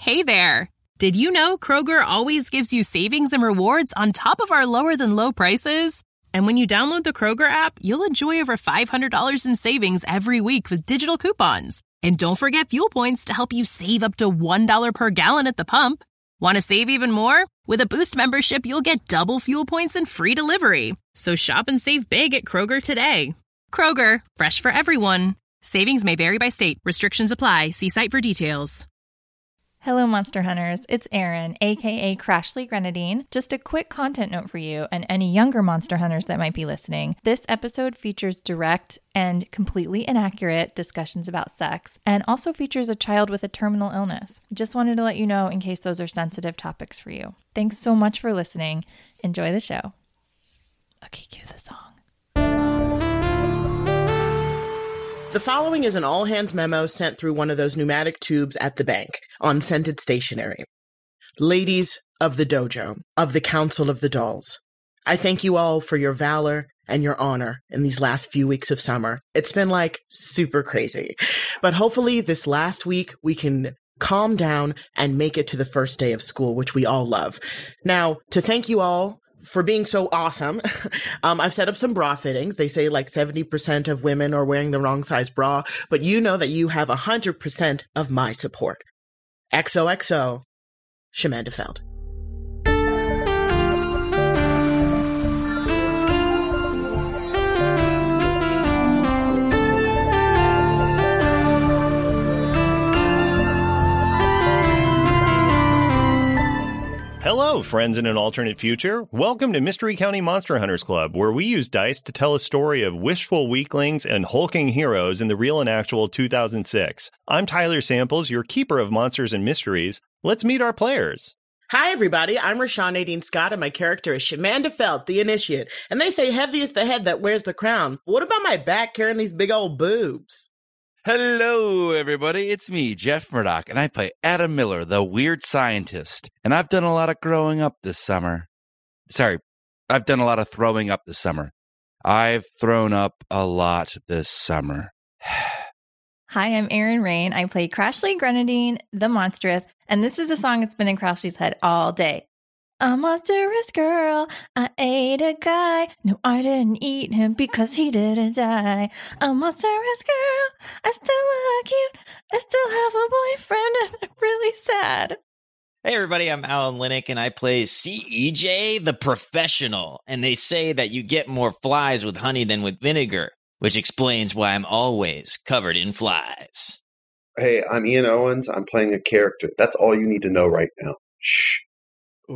Hey there! Did you know Kroger always gives you savings and rewards on top of our lower-than-low prices? And when you download the Kroger app, you'll enjoy over $500 in savings every week with digital coupons. And don't forget fuel points to help you save up to $1 per gallon at the pump. Want to save even more? With a Boost membership, you'll get double fuel points and free delivery. So shop and save big at Kroger today. Kroger, fresh for everyone. Savings may vary by state. Restrictions apply. See site for details. Hello, Monster Hunters. It's Erin, aka Crashly Grenadine. Just a quick content note for you and any younger Monster Hunters that might be listening. This episode features direct and completely inaccurate discussions about sex, and also features a child with a terminal illness. Just wanted to let you know in case those are sensitive topics for you. Thanks so much for listening. Enjoy the show. Okay, cue the song. The following is an all-hands memo sent through one of those pneumatic tubes at the bank on scented stationery. Ladies of the dojo, of the Council of the Dolls, I thank you all for your valor and your honor in these last few weeks of summer. It's been super crazy. But hopefully this last week we can calm down and make it to the first day of school, which we all love. Now, to thank you all for being so awesome, I've set up some bra fittings. They say 70% of women are wearing the wrong size bra, but you know that you have 100% of my support. XOXO, Shamanda Feld. Hello, friends in an alternate future. Welcome to Mystery County Monster Hunters Club, where we use dice to tell a story of wishful weaklings and hulking heroes in the real and actual 2006. I'm Tyler Samples, your keeper of monsters and mysteries. Let's meet our players. Hi, everybody. I'm Rashawn Nadine Scott, and my character is Shamanda Feld, the Initiate. And they say heavy is the head that wears the crown. What about my back carrying these big old boobs? Hello, everybody. It's me, Jeff Murdoch, and I play Adam Miller, the weird scientist. And I've done a lot of growing up this summer. I've done a lot of throwing up this summer. I've thrown up a lot this summer. Hi, I'm Erin Rain. I play Crashly Grenadine, the Monstrous, and this is the song that's been in Crashly's head all day. A monstrous girl, I ate a guy. No, I didn't eat him because he didn't die. A monstrous girl, I still look cute. I still have a boyfriend and I'm really sad. Hey everybody, I'm Alan Linick and I play CEJ the Professional. And they say that you get more flies with honey than with vinegar, which explains why I'm always covered in flies. Hey, I'm Ian Owens. I'm playing a character. That's all you need to know right now. Shh. Ooh.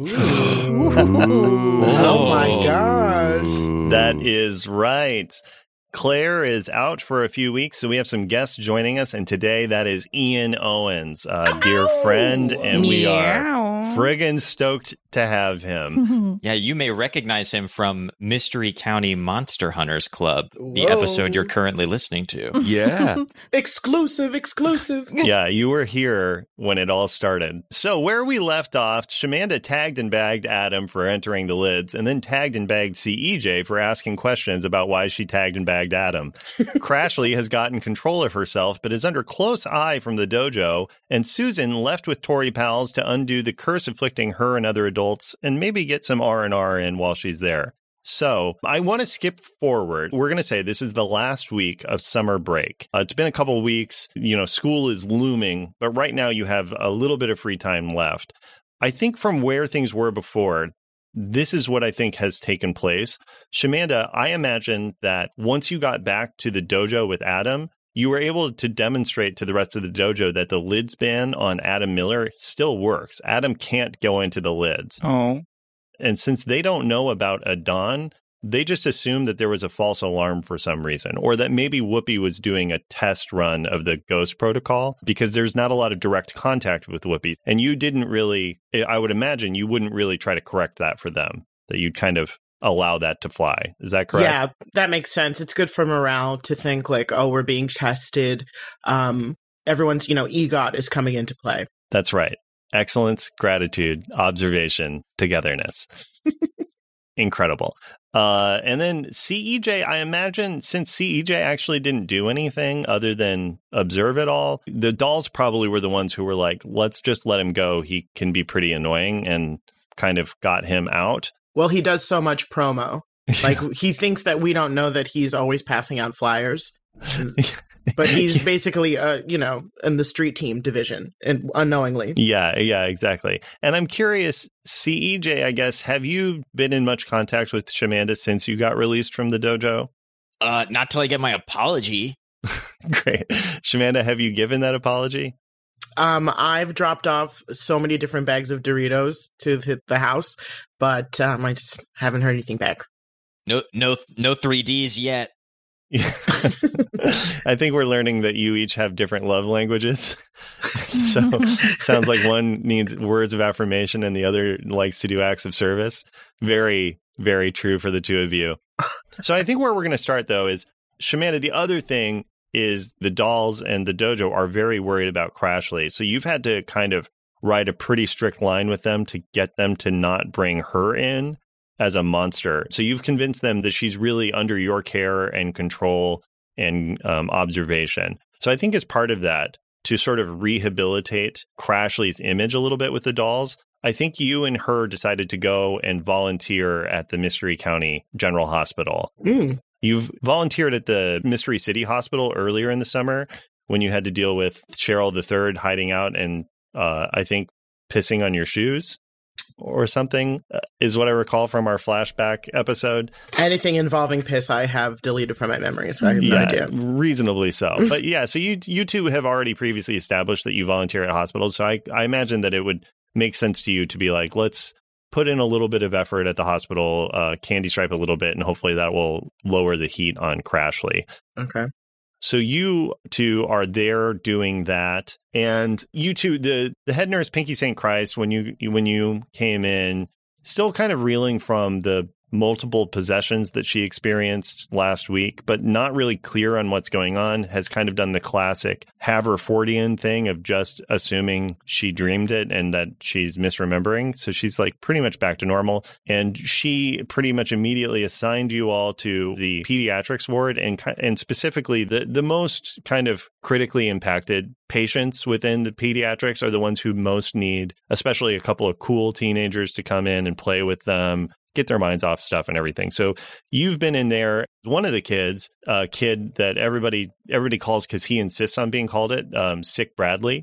Oh my gosh. That is right. Claire is out for a few weeks, so we have some guests joining us, and today that is Ian Owens, a dear friend, and we are friggin' stoked to have him. Yeah, you may recognize him from Mystery County Monster Hunters Club, the episode you're currently listening to. Yeah. Exclusive. Yeah, you were here when it all started. So where we left off, Shamanda tagged and bagged Adam for entering the lids, and then tagged and bagged CEJ for asking questions about why she tagged and bagged Adam. Crashly has gotten control of herself, but is under close eye from the dojo, and Susan left with Tori Pals to undo the curse afflicting her and other adults, and maybe get some R&R in while she's there. So I want to skip forward. We're going to say this is the last week of summer break. It's been a couple weeks. School is looming, but right now you have a little bit of free time left. I think from where things were before, this is what I think has taken place. Shamanda, I imagine that once you got back to the dojo with Adam, you were able to demonstrate to the rest of the dojo that the lids ban on Adam Miller still works. Adam can't go into the lids. Oh. And since they don't know about Adon, they just assume that there was a false alarm for some reason, or that maybe Whoopi was doing a test run of the ghost protocol, because there's not a lot of direct contact with Whoopi. And you didn't really, I would imagine you wouldn't really try to correct that for them, that you'd kind of allow that to fly. Is that correct? Yeah, that makes sense. It's good for morale to think we're being tested. Everyone's, EGOT is coming into play. That's right. Excellence, gratitude, observation, togetherness. Incredible. And then CEJ, I imagine since CEJ actually didn't do anything other than observe it all, the dolls probably were the ones who were like, let's just let him go. He can be pretty annoying, and kind of got him out. Well, he does so much promo. Like, he thinks that we don't know that he's always passing out flyers. But he's basically, in the street team division, and unknowingly. Yeah, exactly. And I'm curious, CEJ, I guess, have you been in much contact with Shamanda since you got released from the dojo? Not till I get my apology. Great. Shamanda, have you given that apology? I've dropped off so many different bags of Doritos to hit the house, but I just haven't heard anything back. No 3Ds yet. Yeah. I think we're learning that you each have different love languages. So sounds like one needs words of affirmation and the other likes to do acts of service. Very, very true for the two of you. So I think where we're going to start, though, is Shamanda, the other thing is the dolls and the dojo are very worried about Crashly. So you've had to kind of write a pretty strict line with them to get them to not bring her in as a monster. So you've convinced them that she's really under your care and control and observation. So I think as part of that, to sort of rehabilitate Crashly's image a little bit with the dolls, I think you and her decided to go and volunteer at the Mystery County General Hospital. You've volunteered at the Mystery City Hospital earlier in the summer when you had to deal with Cheryl III hiding out and I think pissing on your shoes or something, is what I recall from our flashback episode. Anything involving piss I have deleted from my memory, so I have no idea. Reasonably so. But yeah, so you two have already previously established that you volunteer at hospitals, so I imagine that it would make sense to you to be like, let's put in a little bit of effort at the hospital, candy stripe a little bit, and hopefully that will lower the heat on Crashly. Okay. So you two are there doing that, and you two, the head nurse Pinky St. Christ, when you came in, still kind of reeling from the multiple possessions that she experienced last week, but not really clear on what's going on, has kind of done the classic Haverfordian thing of just assuming she dreamed it and that she's misremembering. So she's like pretty much back to normal. And she pretty much immediately assigned you all to the pediatrics ward, and specifically the most kind of critically impacted patients within the pediatrics are the ones who most need, especially a couple of cool teenagers to come in and play with them, get their minds off stuff and everything. So you've been in there. One of the kids, a kid that everybody calls, because he insists on being called it, Sick Bradley.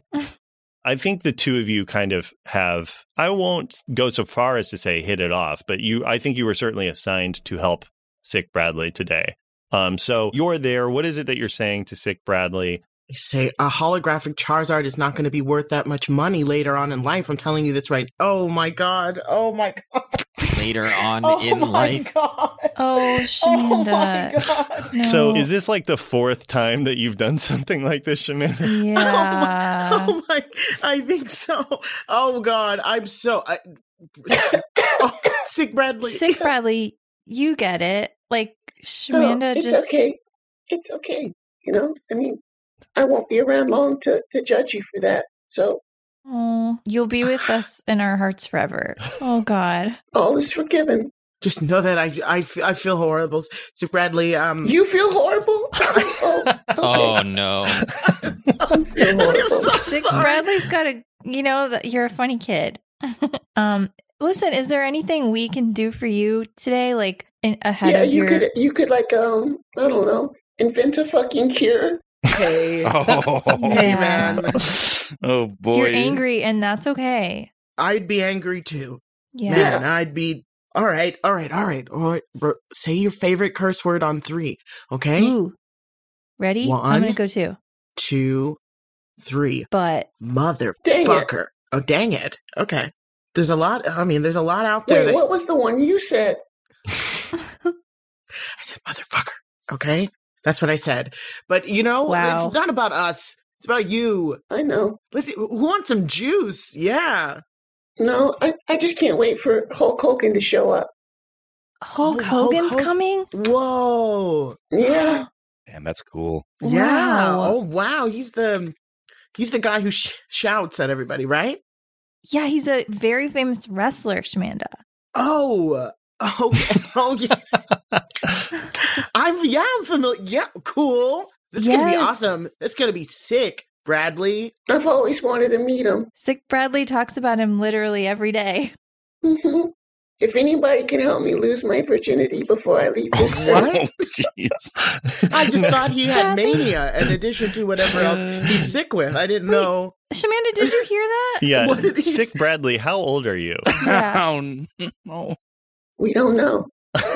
I think the two of you kind of have, I won't go so far as to say hit it off, but I think you were certainly assigned to help Sick Bradley today. So you're there. What is it that you're saying to Sick Bradley? You say a holographic Charizard is not going to be worth that much money later on in life. I'm telling you this right. Oh my God. Oh my God. Later on in life. God. Oh, Shamanda. Oh my God. No. So is this like the fourth time that you've done something like this, Shamanda? Yeah. Oh my, I think so. Oh God. I'm so, Sick Bradley. Sick Bradley, you get it. Like, Shamanda it's just... okay. It's okay. I mean, I won't be around long to judge you for that. So, Oh, you'll be with us in our hearts forever. Oh God. all is forgiven. Just know that I feel horrible. Sick Bradley, You feel horrible? Okay. Oh no. I feel horrible. Sick Bradley's got a, that you're a funny kid. Listen, is there anything we can do for you today? Like ahead of your... you could like, I don't know, invent a fucking cure. hey. Oh, Hey, Yeah. man. oh boy. You're angry, and that's okay. I'd be angry too. Yeah. Man, I'd be... All right, bro. Say your favorite curse word on 3, okay? Ooh. Ready? I'm One. gonna go 2. 2, 3. But Motherfucker. Oh, dang it. Okay. There's a lot out there. Wait, what was the one you said? I said motherfucker. Okay? That's what I said. But, Wow. it's not about us. It's about you. I know. Who wants some juice? Yeah. No, I just can't wait for Hulk Hogan to show up. Hulk Oh, Hogan's Hulk- coming? Whoa. Yeah. Man, that's cool. Yeah. Wow. Oh, wow. He's the guy who shouts at everybody, right? Yeah, he's a very famous wrestler, Shamanda. Oh, Oh, yeah. I'm familiar. Yeah, cool. It's going to be awesome. It's going to be sick, Bradley. I've always wanted to meet him. Sick Bradley talks about him literally every day. Mm-hmm. If anybody can help me lose my virginity before I leave this What? Jeez. I just thought he had mania in addition to whatever else he's sick with. I didn't know. Shamanda, did you hear that? Yeah. What did he Sick say? Bradley, how old are you? Yeah. Oh, no. We don't know.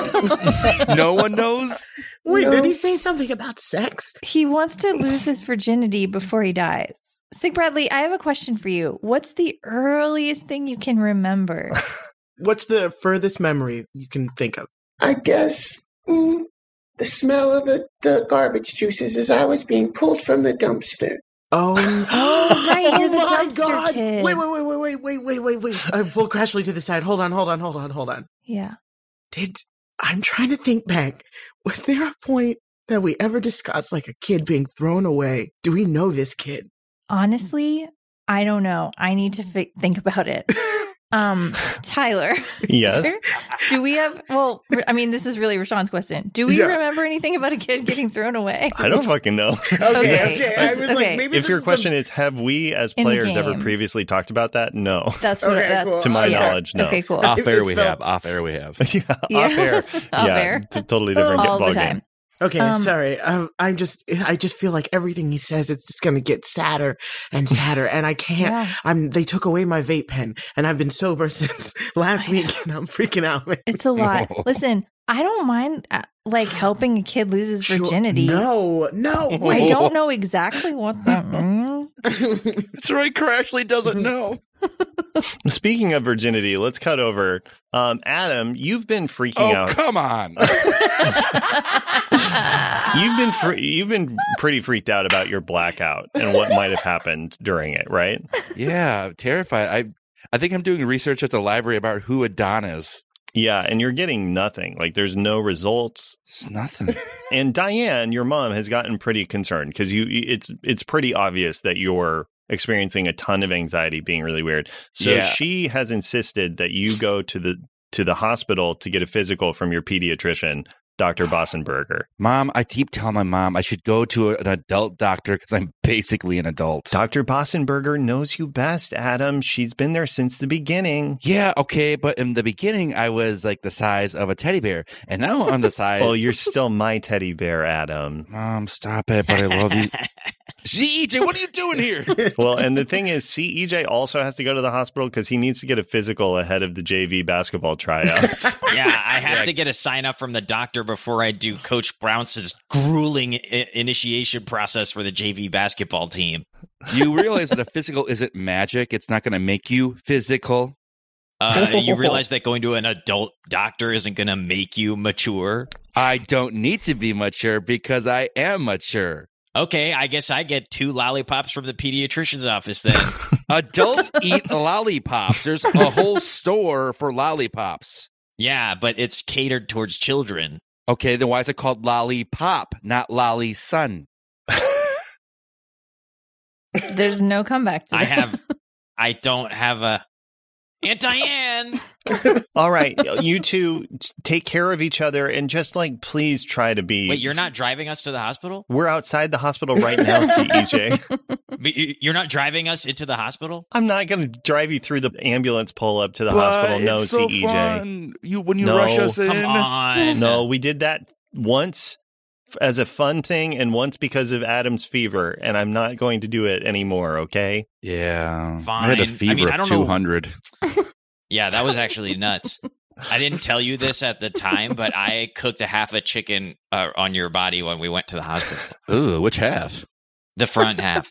No one knows? Wait, No. did he say something about sex? He wants to lose his virginity before he dies. Sick Bradley, I have a question for you. What's the earliest thing you can remember? What's the furthest memory you can think of? I guess the smell of the garbage juices as I was being pulled from the dumpster. Oh, right, you're the my dumpster God. kid. Wait. Pull Crashly to the side. Hold on. Yeah. I'm trying to think back. Was there a point that we ever discussed like a kid being thrown away? Do we know this kid? Honestly, I don't know. I need to think about it. Tyler. Yes. Do we have, well, I mean, this is really Rashawn's question. Do we remember anything about a kid getting thrown away? I don't fucking know. Okay. I was Okay. like, maybe If your question is, have we as In the players ever game. previously talked about that? No. That's what Okay, that's cool. To my Yeah. knowledge, no. Okay, cool. Off air It we felt- have. Off air we have. Yeah, Yeah. off air. Off Yeah, air. totally different All the ball time. game. Okay, sorry. I just feel like everything he says, it's just gonna get sadder and sadder, and I can't. Yeah. They took away my vape pen, and I've been sober since last week, and I'm freaking out. Man. It's a lot. Listen, I don't mind like helping a kid lose his virginity. No. I don't know exactly what that means. That's right. Crashly doesn't know. Speaking of virginity, let's cut over. Adam, you've been freaking Oh, out. come on. You've been pretty freaked out about your blackout and what might have happened during it, right? Yeah, I'm terrified. I think I'm doing research at the library about who Adon is. Yeah, and you're getting nothing. Like there's no results. It's nothing. And Diane, your mom, has gotten pretty concerned because it's pretty obvious that you're experiencing a ton of anxiety, being really weird. So Yeah. she has insisted that you go to the hospital to get a physical from your pediatrician, Dr. Bossenberger. Mom, I keep telling my mom I should go to an adult doctor because I'm basically an adult. Dr. Bossenberger knows you best, Adam. She's been there since the beginning. Yeah, okay, but in the beginning, I was like the size of a teddy bear, and now I'm the size. Well, you're still my teddy bear, Adam. Mom, stop it! But I love you. CEJ, what are you doing here? Well, and the thing is, CEJ also has to go to the hospital because he needs to get a physical ahead of the JV basketball tryouts. Yeah, I have to get a sign up from the doctor before I do Coach Brown's grueling initiation process for the JV basketball team. You realize that a physical isn't magic. It's not going to make you physical. You realize that going to an adult doctor isn't going to make you mature? I don't need to be mature because I am mature. Okay, I guess I get 2 lollipops from the pediatrician's office then. Adults eat lollipops. There's a whole store for lollipops. Yeah, but it's catered towards children. Okay, then why is it called Lollipop, not Lolly Sun? There's no comeback to that. I don't have a... Aunt Diane! All right, you two take care of each other and just please try to be. Wait, you're not driving us to the hospital? We're outside the hospital right now, CEJ. But you're not driving us into the hospital? I'm not going to drive you through the ambulance pull up to the hospital. No, it's so CEJ. fun. When you No. rush us in. Come on. No, we did that once as a fun thing and once because of Adam's fever, and I'm not going to do it anymore, okay? Yeah. Fine. I had a I fever mean, I of don't know. 200. Yeah, that was actually nuts. I didn't tell you this at the time, but I cooked a half a chicken on your body when we went to the hospital. Ooh, which half? The front half.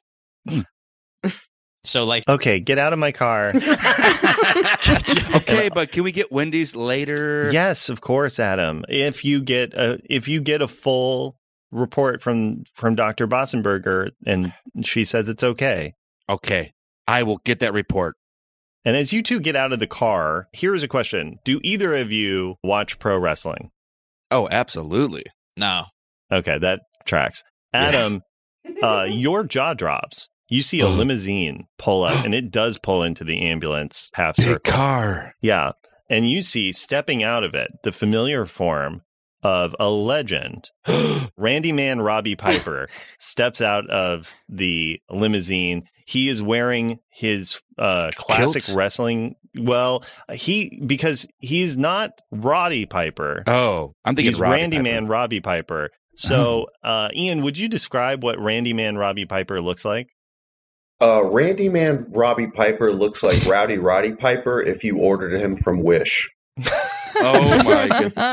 So Okay, get out of my car. Okay, but can we get Wendy's later? Yes, of course, Adam. If you get a full report from Dr. Bossenberger and she says it's okay. Okay, I will get that report. And as you two get out of the car, here's a question. Do either of you watch pro wrestling? Oh, absolutely. No. Okay, that tracks. Adam, your jaw drops. You see a limousine pull up, and it does pull into the ambulance half Big circle. car. Yeah. and you see stepping out of it the familiar form of a legend. Randy Man Robbie Piper steps out of the limousine. He is wearing his classic Kilt? wrestling. Well, because he's not Roddy Piper. Oh, I'm thinking He's Roddy Randy Piper. Man Robbie Piper. So, Ian, would you describe what Randy Man Robbie Piper looks like? Randy Man Robbie Piper looks like Rowdy Roddy Piper if you ordered him from Wish. Oh my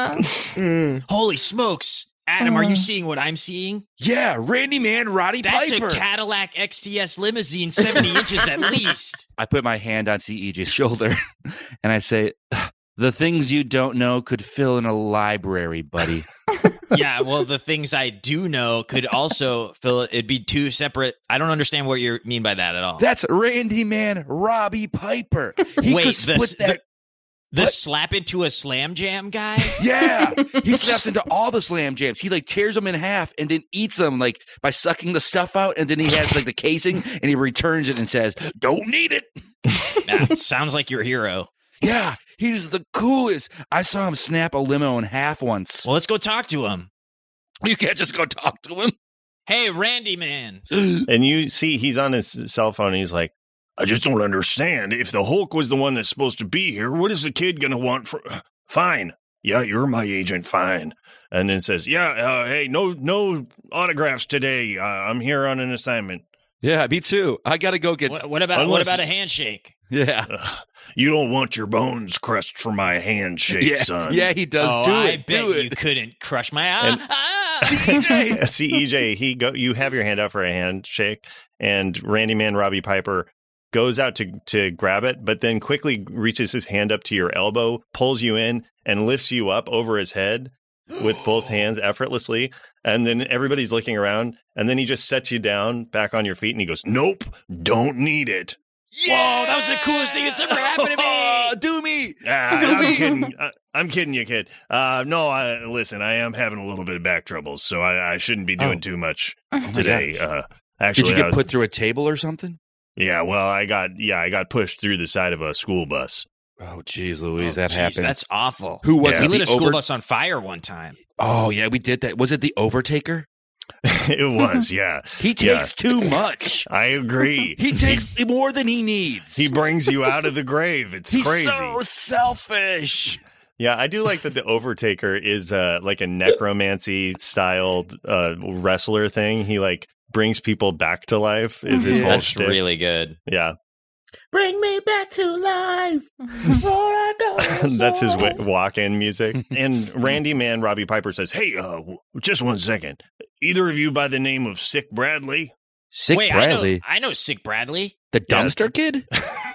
god! Holy smokes. Adam, are you seeing what I'm seeing? Yeah, Randy Man Roddy That's Piper. a Cadillac XTS limousine, 70 inches at least. I put my hand on CEJ's shoulder and I say, "The things you don't know could fill in a library, buddy." Yeah, well, the things I do know could also fill it. It'd be two separate. I don't understand what you mean by that at all. That's Randy Man Robbie Piper. He Wait, could split that. the What? slap into a slam jam guy? Yeah, he snaps into all the slam jams. He like tears them in half and then eats them like by sucking the stuff out. And then he has like the casing and he returns it and says, "Don't need it." That sounds like your hero. Yeah, he's the coolest. I saw him snap a limo in half once. Well, let's go talk to him. You can't just go talk to him. Hey, Randy man. And you see he's on his cell phone and he's like, I just don't understand. If the Hulk was the one that's supposed to be here, what is the kid going to want for... Fine. Yeah, you're my agent. Fine. And then says, hey, no autographs today. I'm here on an assignment. Yeah, me too. I got to go get... What about a handshake? Yeah. You don't want your bones crushed for my handshake, son. Yeah, he does. I bet Do you it. couldn't crush my And- CJ! CEJ, you have your hand out for a handshake, and Randy Man Robbie Piper goes out to grab it, but then quickly reaches his hand up to your elbow, pulls you in, and lifts you up over his head with both hands effortlessly. And then everybody's looking around, and then he just sets you down back on your feet, and he goes, "Nope, don't need it." Whoa, that was the coolest thing that's ever happened to me. Do me. I'm kidding. I'm kidding you, kid. No, listen, I am having a little bit of back troubles, so I shouldn't be doing too much today. Actually, Did you I get was, put through a table or something? Yeah, well, I got pushed through the side of a school bus. Oh, geez, Louise, that Jeez, happened. That's awful. Who was We it? lit The a school over- bus on fire one time. Oh, yeah, we did that. Was it the Overtaker? It was, yeah. He takes too much. I agree. He takes more than he needs. He brings you out of the grave. It's He's crazy. so selfish. Yeah, I do like that the Overtaker is like a necromancy styled wrestler thing. He like brings people back to life is his whole That's shtick. really good. Yeah. Bring me back to life. Before I go That's his so- walk-in music. And Randy Man Robbie Piper says, "Hey, just 1 second. Either of you by the name of Sick Bradley?" Sick Wait, Bradley. I know Sick Bradley. The dumpster kid?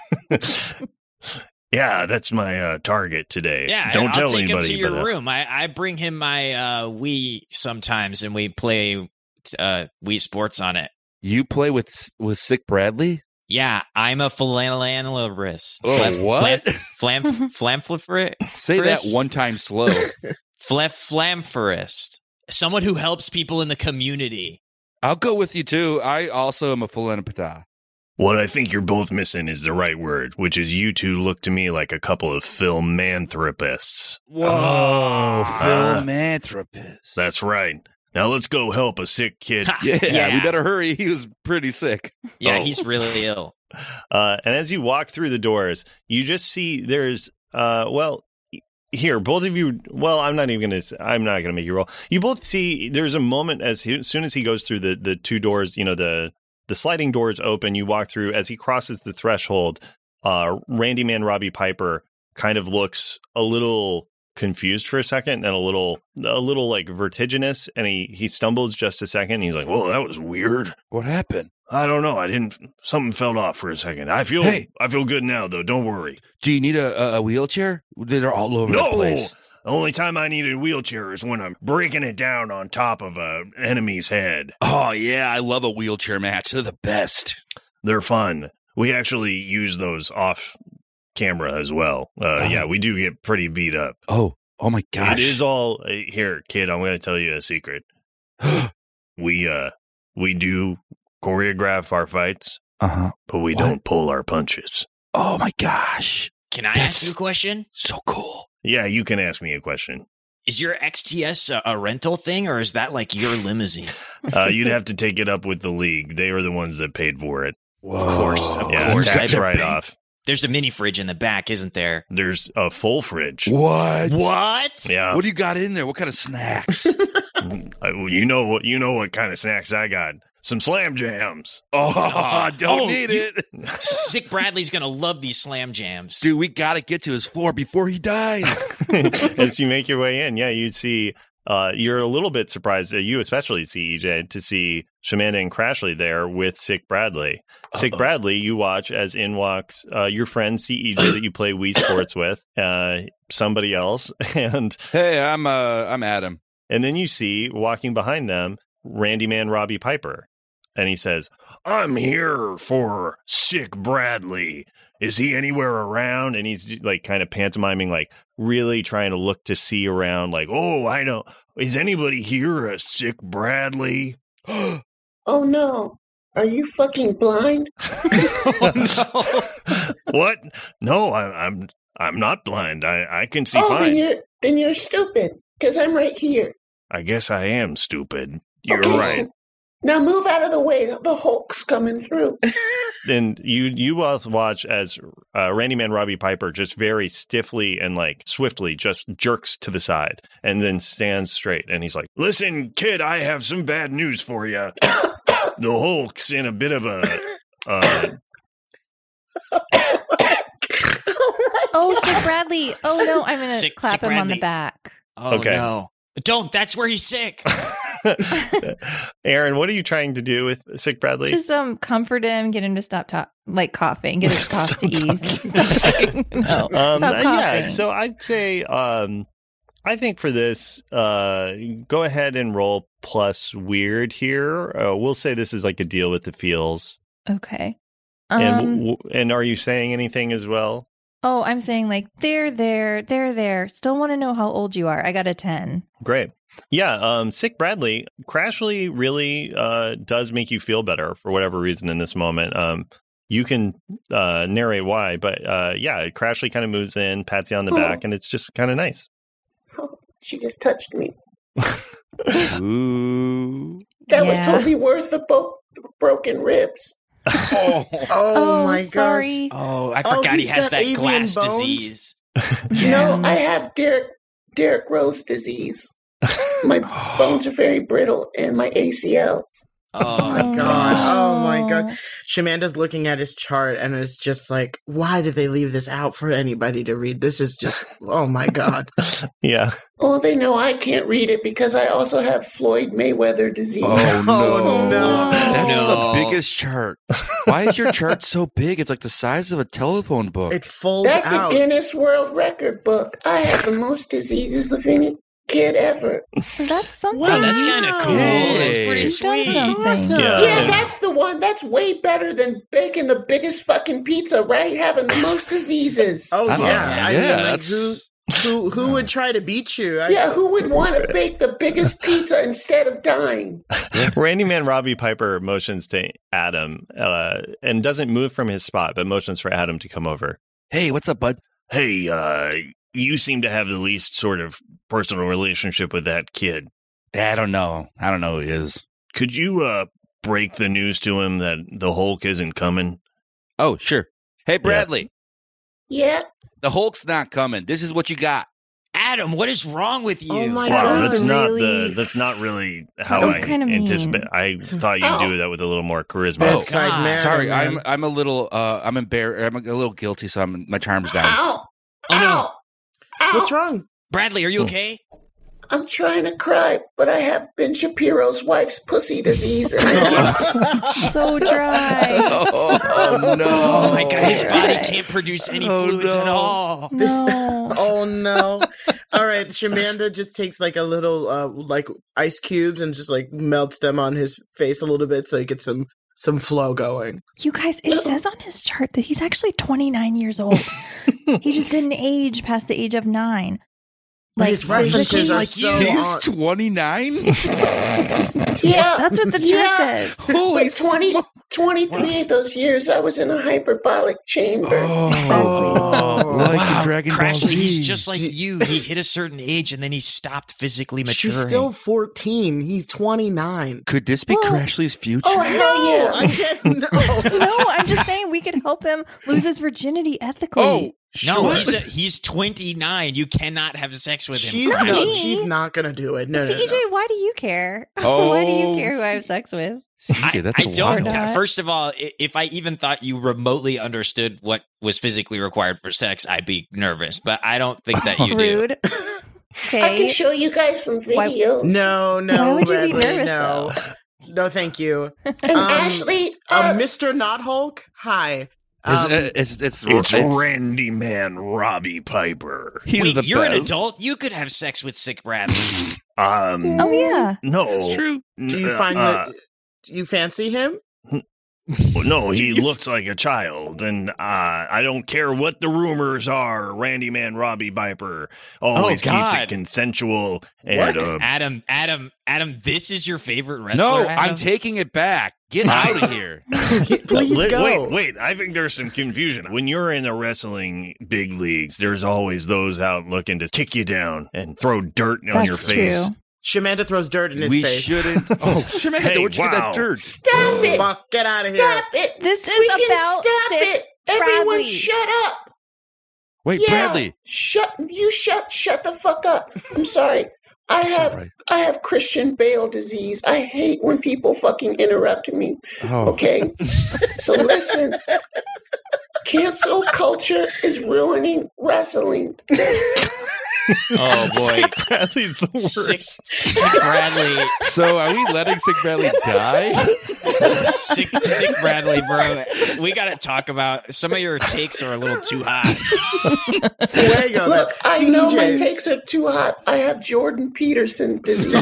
Yeah, that's my target today. Yeah, Don't I'll tell take him anybody. to your but, room. I bring him my Wii sometimes, and we play Wii Sports on it. You play with Sick Bradley? Yeah, I'm a flanellanolist. Oh, what? Flamfliferist? Say that one time slow. Flamferist. Someone who helps people in the community. I'll go with you too. I also am a philanthropist. What I think you're both missing is the right word, which is you two look to me like a couple of philanthropists. Whoa, Ah. philanthropist. That's right. Now let's go help a sick kid. Yeah, we better hurry. He was pretty sick. Yeah, Oh. he's really ill. And as you walk through the doors, you just see there's, here, both of you. Well, I'm not going to make you roll. You both see there's a moment as soon as he goes through the two doors, the sliding doors open. You walk through as he crosses the threshold. Randy Man Robbie Piper kind of looks a little confused for a second and a little like vertiginous, and he stumbles just a second. And he's like, "Whoa, that was weird. What happened? I don't know. Something fell off for a second. I feel good now, though. Don't worry." Do you need a wheelchair? They're all over the place. The only time I need a wheelchair is when I'm breaking it down on top of an enemy's head. Oh, yeah. I love a wheelchair match. They're the best. They're fun. We actually use those off camera as well. Yeah, we do get pretty beat up. Oh my gosh. It is all here, kid. I'm going to tell you a secret. We do choreograph our fights, Uh-huh. but we What? don't pull our punches. Oh my gosh. Can I ask you a question? So cool. Yeah, you can ask me a question. Is your XTS a rental thing, or is that like your limousine? You'd have to take it up with the league. They were the ones that paid for it. Of course. Tax write-off. There's a mini fridge in the back, isn't there? There's a full fridge. What? Yeah. What do you got in there? What kind of snacks? You know what kind of snacks I got. Some Slam Jams. Don't need it. Sick Bradley's going to love these Slam Jams. Dude, we got to get to his floor before he dies. As you make your way in, you'd see, you're a little bit surprised, you especially, CEJ, to see Shamanda and Crashly there with Sick Bradley. Sick Bradley, you watch as in walks your friend CEJ that you play Wii Sports with, somebody else, and hey, I'm Adam. And then you see, walking behind them, Randy Man Robbie Piper. And he says, I'm here for Sick Bradley. Is he anywhere around? And he's like kind of pantomiming, like really trying to look to see around, like, oh, I know. Is anybody here a Sick Bradley? Oh, no. Are you fucking blind? Oh, no. What? No, I'm not blind. I can see fine. Then you're stupid, because I'm right here. I guess I am stupid. You're okay, right. Now move out of the way. The Hulk's coming through. Then you both watch as Randy Man Robbie Piper just very stiffly and like swiftly just jerks to the side and then stands straight. And he's like, listen, kid, I have some bad news for you. The Hulk's in a bit of a... Oh, Sick Bradley. Oh, no, I'm going to clap him on the back. Oh, okay. No. Don't. That's where he's sick. Aaron, what are you trying to do with Sick Bradley? Just comfort him, get him to stop coughing, get his cough to ease. Stop coughing. Yeah, so I'd say I think for this, go ahead and roll plus weird here. We'll say this is like a deal with the feels. Okay. And are you saying anything as well? Oh, I'm saying like, they're there. Still want to know how old you are. I got a 10. Great. Yeah, Sick Bradley, Crashly really does make you feel better for whatever reason in this moment. You can narrate why, but yeah, Crashly kind of moves in, pats you on the back, and it's just kind of nice. Oh, she just touched me. Ooh. That was totally worth the broken ribs. Oh my sorry. gosh. Oh, I forgot he has that glass disease. No, I have Derek Rose disease. My bones are very brittle and my ACLs. Oh my god. Oh my god. Shamanda's looking at his chart and is just like, why did they leave this out for anybody to read? This is just, oh my god. Yeah. Oh, they know I can't read it because I also have Floyd Mayweather disease. Oh, no. That's the biggest chart. Why is your chart so big? It's like the size of a telephone book. It folds That's out. a Guinness World Record book. I have the most diseases of any kid ever. That's something. Wow, that's kind of cool. That's pretty sweet. Yeah, that's the one. That's way better than baking the biggest fucking pizza, right? Having the most diseases. Oh yeah. I mean, like, who would try to beat you? Who would want to bake the biggest pizza instead of dying? Randy Man Robbie Piper motions to Adam and doesn't move from his spot, but motions for Adam to come over. Hey, what's up, bud? Hey, you seem to have the least sort of personal relationship with that kid. I don't know who he is. Could you break the news to him that the Hulk isn't coming? Oh, sure. Hey, Bradley. Yeah? The Hulk's not coming. This is what you got. Adam, what is wrong with you? Oh my Wow, god. that's not really how was I kinda mean. anticipate. I thought you'd do that with a little more charisma. Oh, Bedside manner, sorry, man. I'm a little I'm embarrassed. I'm a little guilty, so my charm's down. Ow! Oh, no. Ow! Ow! What's wrong? Bradley, are you okay? I'm trying to cry, but I have Ben Shapiro's wife's pussy disease. And So dry. Oh no! Oh my god, his body can't produce any fluids at all. No. Oh no. All right, Shamanda just takes like a little like ice cubes and just like melts them on his face a little bit so he gets some flow going. You guys, it says on his chart that he's actually 29 years old. He just didn't age past the age of 9. Like, his references are like so you. He's on. 29? yeah. That's what the chart says. Holy 23 of those years, I was in a hyperbolic chamber. Oh, like in Dragon Ball Crashly, Z. he's just like you. He hit a certain age and then he stopped physically maturing. She's still 14. He's 29. Could this be Well- Crashly's future? Oh, hell yeah. I can't know. No, I'm just saying we could help him lose his virginity ethically. Oh, No, Sure. he's 29. You cannot have sex with him. She's Crash. no, she's not gonna do it. No, no, CJ, no. why do you care? Oh, Why do you care who I have sex with? CJ, that's I don't. wild. Not. First of all, if I even thought you remotely understood what was physically required for sex, I'd be nervous. But I don't think that you do. Rude. I Okay. can show you guys some Why- videos. No, Why would you be Bradley, nervous, no. No, thank you. And Ashley, Mr. Not Hulk, hi. It's Randy Man Robbie Piper. he's Wait, the you're an best. adult. You could have sex with Sick Bradley. Oh yeah. No, That's true. Do you find that do you fancy him? No, he looks like a child, and I don't care what the rumors are. Randy Man Robbie Piper always keeps God. it consensual. And Adam, this is your favorite wrestler? No, I'm Adam? taking it back. Get out of here. Please go. Wait. I think there's some confusion. When you're in the wrestling big leagues, there's always those out looking to kick you down and throw dirt on your That's face. true. Shamanda throws dirt in his We face. shouldn't. Oh, Shamanda, Hey, where'd you get wow. that dirt? stop it. Fuck, get out of here. Stop it. This is Freaking about stop Sick it. Everyone Bradley. shut up. Wait, Yeah. Bradley. Shut the fuck up. I'm sorry. I have Christian Bale disease. I hate when people fucking interrupt me. Oh, Okay? So listen. Cancel culture is ruining wrestling. Oh boy, Bradley's the Sick, worst. Sick Bradley, so are we letting Sick Bradley die? Sick Bradley, bro. We got to talk about some of your takes are a little too hot. Fuego. Look, I know my CJ. takes are too hot. I have Jordan Peterson disease.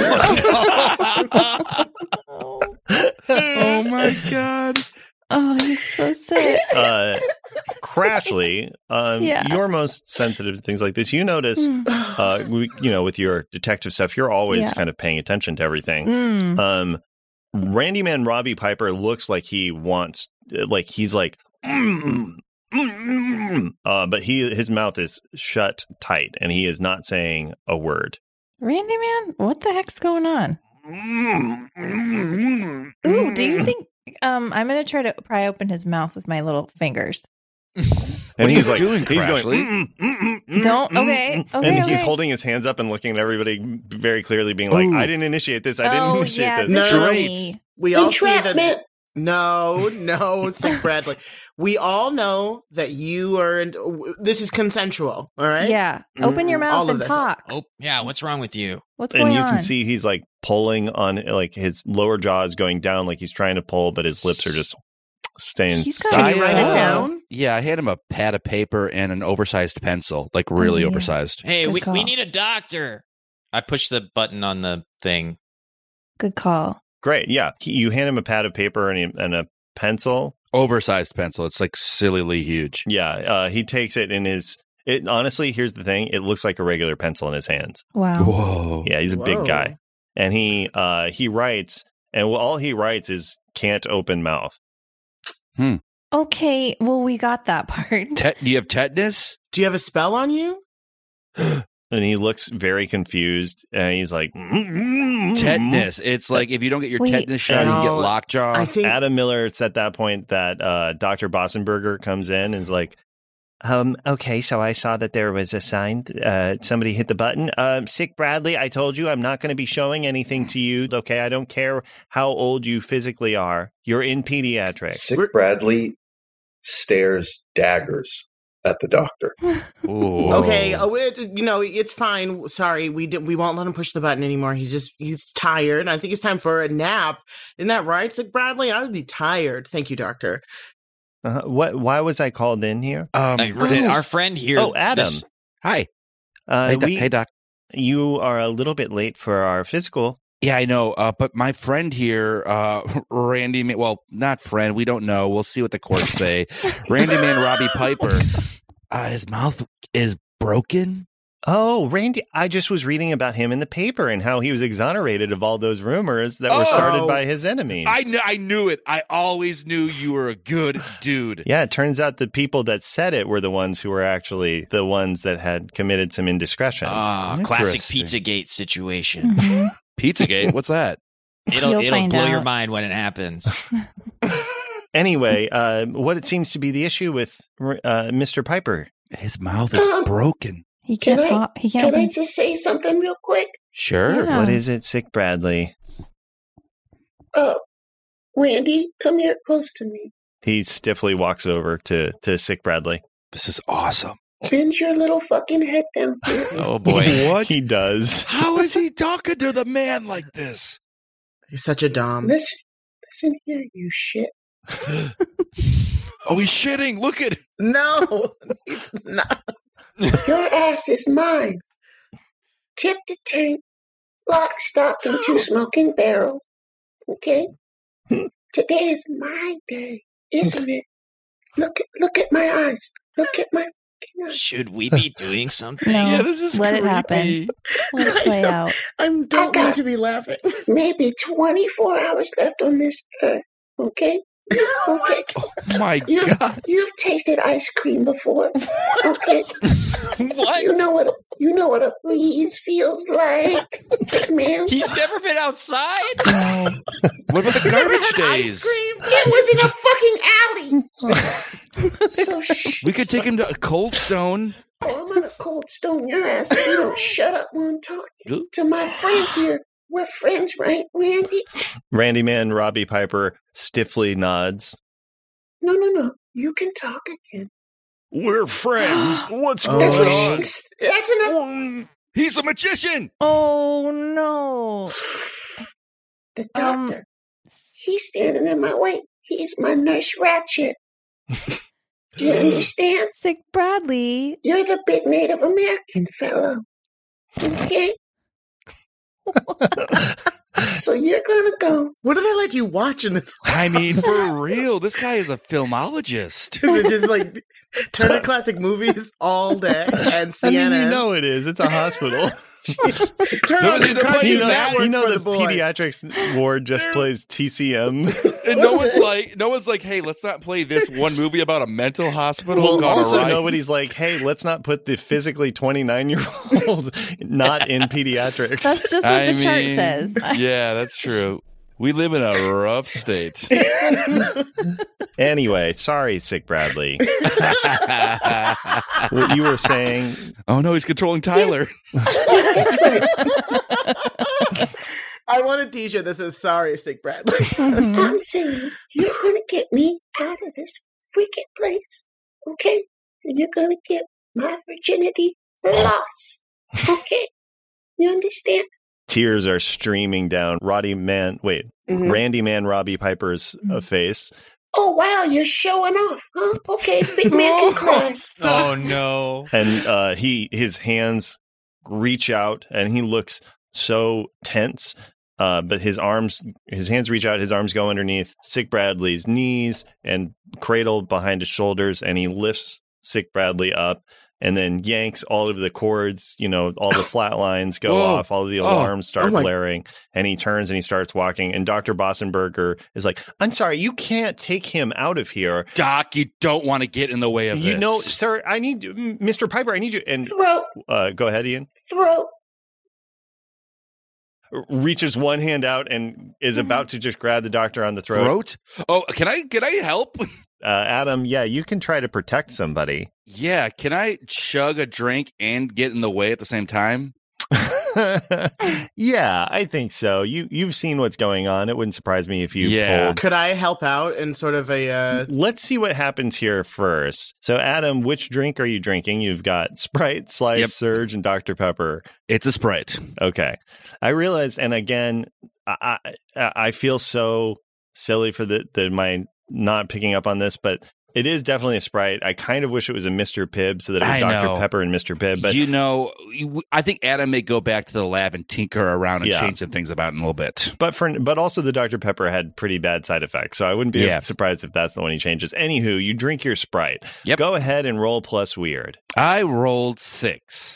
Oh my God. Oh, he's so sick. Crashly, Yeah. you're most sensitive to things like this. You notice, with your detective stuff, you're always Yeah. kind of paying attention to everything. Mm. Randy Man Robbie Piper looks like he wants, like he's like, but his mouth is shut tight and he is not saying a word. Randy Man, what the heck's going on? Ooh, do you think I'm gonna try to pry open his mouth with my little fingers. And are he's you like, doing, he's Crashly? going, Don't- okay, and okay. he's holding his hands up and looking at everybody very clearly, being like, Ooh. I didn't initiate this. I didn't Oh, initiate yeah, this. this No. is Great. me. We all see that. Entrapment. No, Sick Bradley. We all know that you are. This is consensual. All right. Yeah. Open your All mouth of and this. talk. Oh yeah, what's wrong with you? What's And going you on? can see he's like pulling on, like his lower jaw is going down, like he's trying to pull, but his lips are just staying He's got stuck. Can you write Oh. it down? Yeah, I had him a pad of paper and an oversized pencil, like really Oh, yeah. oversized. Hey, Good we call. need a doctor. I pushed the button on the thing. Good call. Great. Yeah. You hand him a pad of paper and a pencil. Oversized pencil. It's like sillily huge. Yeah. He takes it in honestly, here's the thing. It looks like a regular pencil in his hands. Wow. Whoa. Yeah. He's a big Whoa. guy. And he writes, and all he writes is can't open mouth. Okay, well, we got that part. Do you have tetanus? Do you have a spell on you? And he looks very confused. And he's like, Tetanus. It's like if you don't get your Wait. tetanus shot, you get No, lockjaw. I think Adam Miller, it's at that point that Dr. Bossenberger comes in and is like, okay, so I saw that there was a sign. Somebody hit the button. Sick Bradley, I told you I'm not going to be showing anything to you. Okay, I don't care how old you physically are. You're in pediatrics. Sick Bradley stares daggers at the doctor. Ooh. Okay, it's fine. Sorry, we won't let him push the button anymore. He's tired. I think it's time for a nap. Isn't that right, Sick Bradley? I would be tired. Thank you, doctor. Why was I called in here? Our friend here. Oh, Adam. Hi. Hey, Hey, Doc. You are a little bit late for our physical. Yeah, I know. But my friend here, Randy, well, not friend. We don't know. We'll see what the courts say. Randy Man Robbie Piper, his mouth is broken. Oh, Randy, I just was reading about him in the paper and how he was exonerated of all those rumors that were started by his enemies. I knew it. I always knew you were a good dude. Yeah, it turns out the people that said it were the ones who were actually the ones that had committed some indiscretions. Classic Pizzagate situation. Pizzagate? What's that? It'll blow your mind when it happens. Anyway, what it seems to be the issue with Mr. Piper. His mouth is broken. He can't talk. He can't. Can I just say something real quick? Sure. Yeah. What is it, Sick Bradley? Randy, come here close to me. He stiffly walks over to Sick Bradley. This is awesome. Bend your little fucking head down here. Oh, boy. What? He does. How is he talking to the man like this? He's such a dom. Listen here, you shit. Oh, he's shitting. Look at it. No, it's not. Your ass is mine. Tip the tank, lock, stock, and 2 smoking barrels. Okay? Today is my day, isn't it? Look at my eyes. Look at my fucking eyes. Should we be doing something? No, Yeah, this is let creepy. it happen. Let it play out. I don't mean to be laughing. Maybe 24 hours left on this earth. Okay? Okay. Oh my God. You've tasted ice cream before. Okay? What? You know what a breeze feels like, big man. He's never been outside? What about the garbage days? It was in a fucking alley. So shh. We could take him to a Cold Stone. Oh, I'm gonna cold stone your ass if you don't shut up when I'm talking to my friend here. We're friends, right, Randy? Randy Man Robbie Piper stiffly nods. No. You can talk again. We're friends. What's going going on? That's enough. He's a magician. Oh no! The doctor. He's standing in my way. He's my nurse Ratchet. Do you understand? Sick Bradley. You're the big Native American fellow. Okay? So you're gonna go. What did I let you watch in this? I mean, for real, this guy is a filmologist. Is it just like Turner Classic Movies all day and CNN? I mean, you know it is. It's a hospital. Turn on the Cartoon Network you know for the boy. pediatrics ward just plays TCM. And no one's like, hey, let's not play this one movie about a mental hospital. Well, gone also awry. nobody's like, hey, let's not put the physically 29-year-old not in pediatrics. That's just what the chart says. Yeah, that's true. We live in a rough state. Anyway, sorry, Sick Bradley. What you were saying? Oh no, he's controlling Tyler. That's right. I want a t-shirt that says sorry, Sick Bradley. I'm saying you're gonna get me out of this freaking place. Okay? And you're gonna get my virginity lost. Okay? You understand? Tears are streaming down Randy Man Robbie Piper's face. Oh, wow, you're showing off, huh? Okay, big man can cry. Oh, no. And his hands reach out and he looks so tense. But his hands reach out, his arms go underneath Sick Bradley's knees and cradle behind his shoulders, and he lifts Sick Bradley up and then yanks all of the cords, all the flat lines go off, all of the alarms start blaring, and he turns and he starts walking, and Dr. Bossenberger is like, I'm sorry, you can't take him out of here. Doc, you don't want to get in the way of this. Sir, I need you, Mr. Piper, I need you. And Throat. Go ahead, Ian. Throat. Reaches one hand out and is about to just grab the doctor on the throat. Oh, can I help? Adam, yeah, you can try to protect somebody. Yeah, can I chug a drink and get in the way at the same time? Yeah, I think so. You've seen what's going on. It wouldn't surprise me if you pulled. Could I help out in sort of a... Let's see what happens here first. So, Adam, which drink are you drinking? You've got Sprite, Slice, Surge, and Dr. Pepper. It's a Sprite. Okay. I realized, and again, I feel so silly for my not picking up on this, but it is definitely a Sprite. I kind of wish it was a Mr. Pibb so that it was Dr. Pepper and Mr. Pibb. But I think Adam may go back to the lab and tinker around and change some things about it in a little bit. But also the Dr. Pepper had pretty bad side effects, so I wouldn't be surprised if that's the one he changes. Anywho, you drink your Sprite. Yep. Go ahead and roll plus weird. I rolled 6.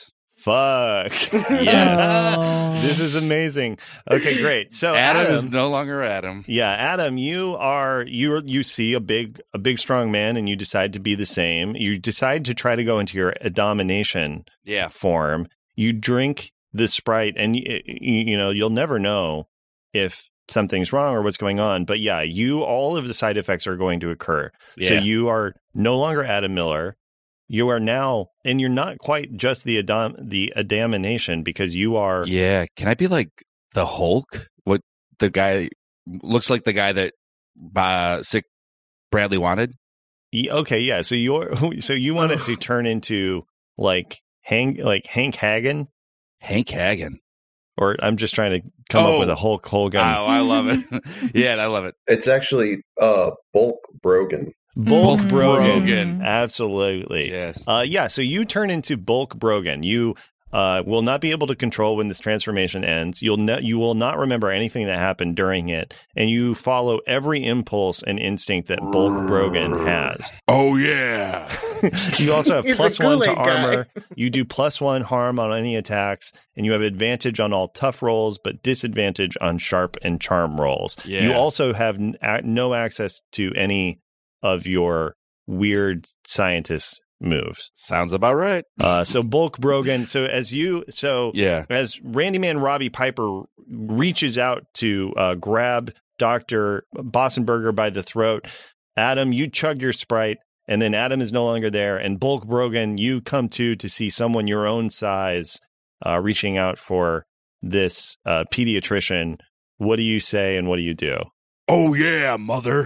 Fuck. Yes. Oh. This is amazing. Okay, great. So Adam is no longer Adam. Yeah, Adam, you see a big strong man, and you decide to be the same. You decide to try to go into your abomination form. You drink the Sprite, and you'll never know if something's wrong or what's going on. But yeah, all of the side effects are going to occur. Yeah. So you are no longer Adam Miller. You are now, and you're not quite just the Adamination, because you are. Yeah. Can I be like the Hulk? What the guy looks like, the guy that Sick Bradley wanted? Okay, yeah. So you want it to turn into like Hank Hagen? Hank Hagen. Or I'm just trying to come up with a Hulk Hogan. Oh, I love it. Yeah, I love it. It's actually Bulk Brogan. Bulk Brogan. Brogan. Absolutely. Yes. Yeah, so you turn into Bulk Brogan. You will not be able to control when this transformation ends. You will not remember anything that happened during it, and you follow every impulse and instinct that Bulk Brogan has. Oh, yeah. You also have He's +1 the to Kool-Aid guy. armor. You do +1 harm on any attacks, and you have advantage on all tough rolls, but disadvantage on sharp and charm rolls. Yeah. You also have no access to any of your weird scientist moves. Sounds about right. So Bulk Brogan. Yeah. As Randy Man Robbie Piper reaches out to grab Dr. Bossenberger by the throat, Adam, you chug your Sprite, and then Adam is no longer there. And Bulk Brogan, you come to see someone your own size reaching out for this pediatrician. What do you say and what do you do? Oh, yeah, mother.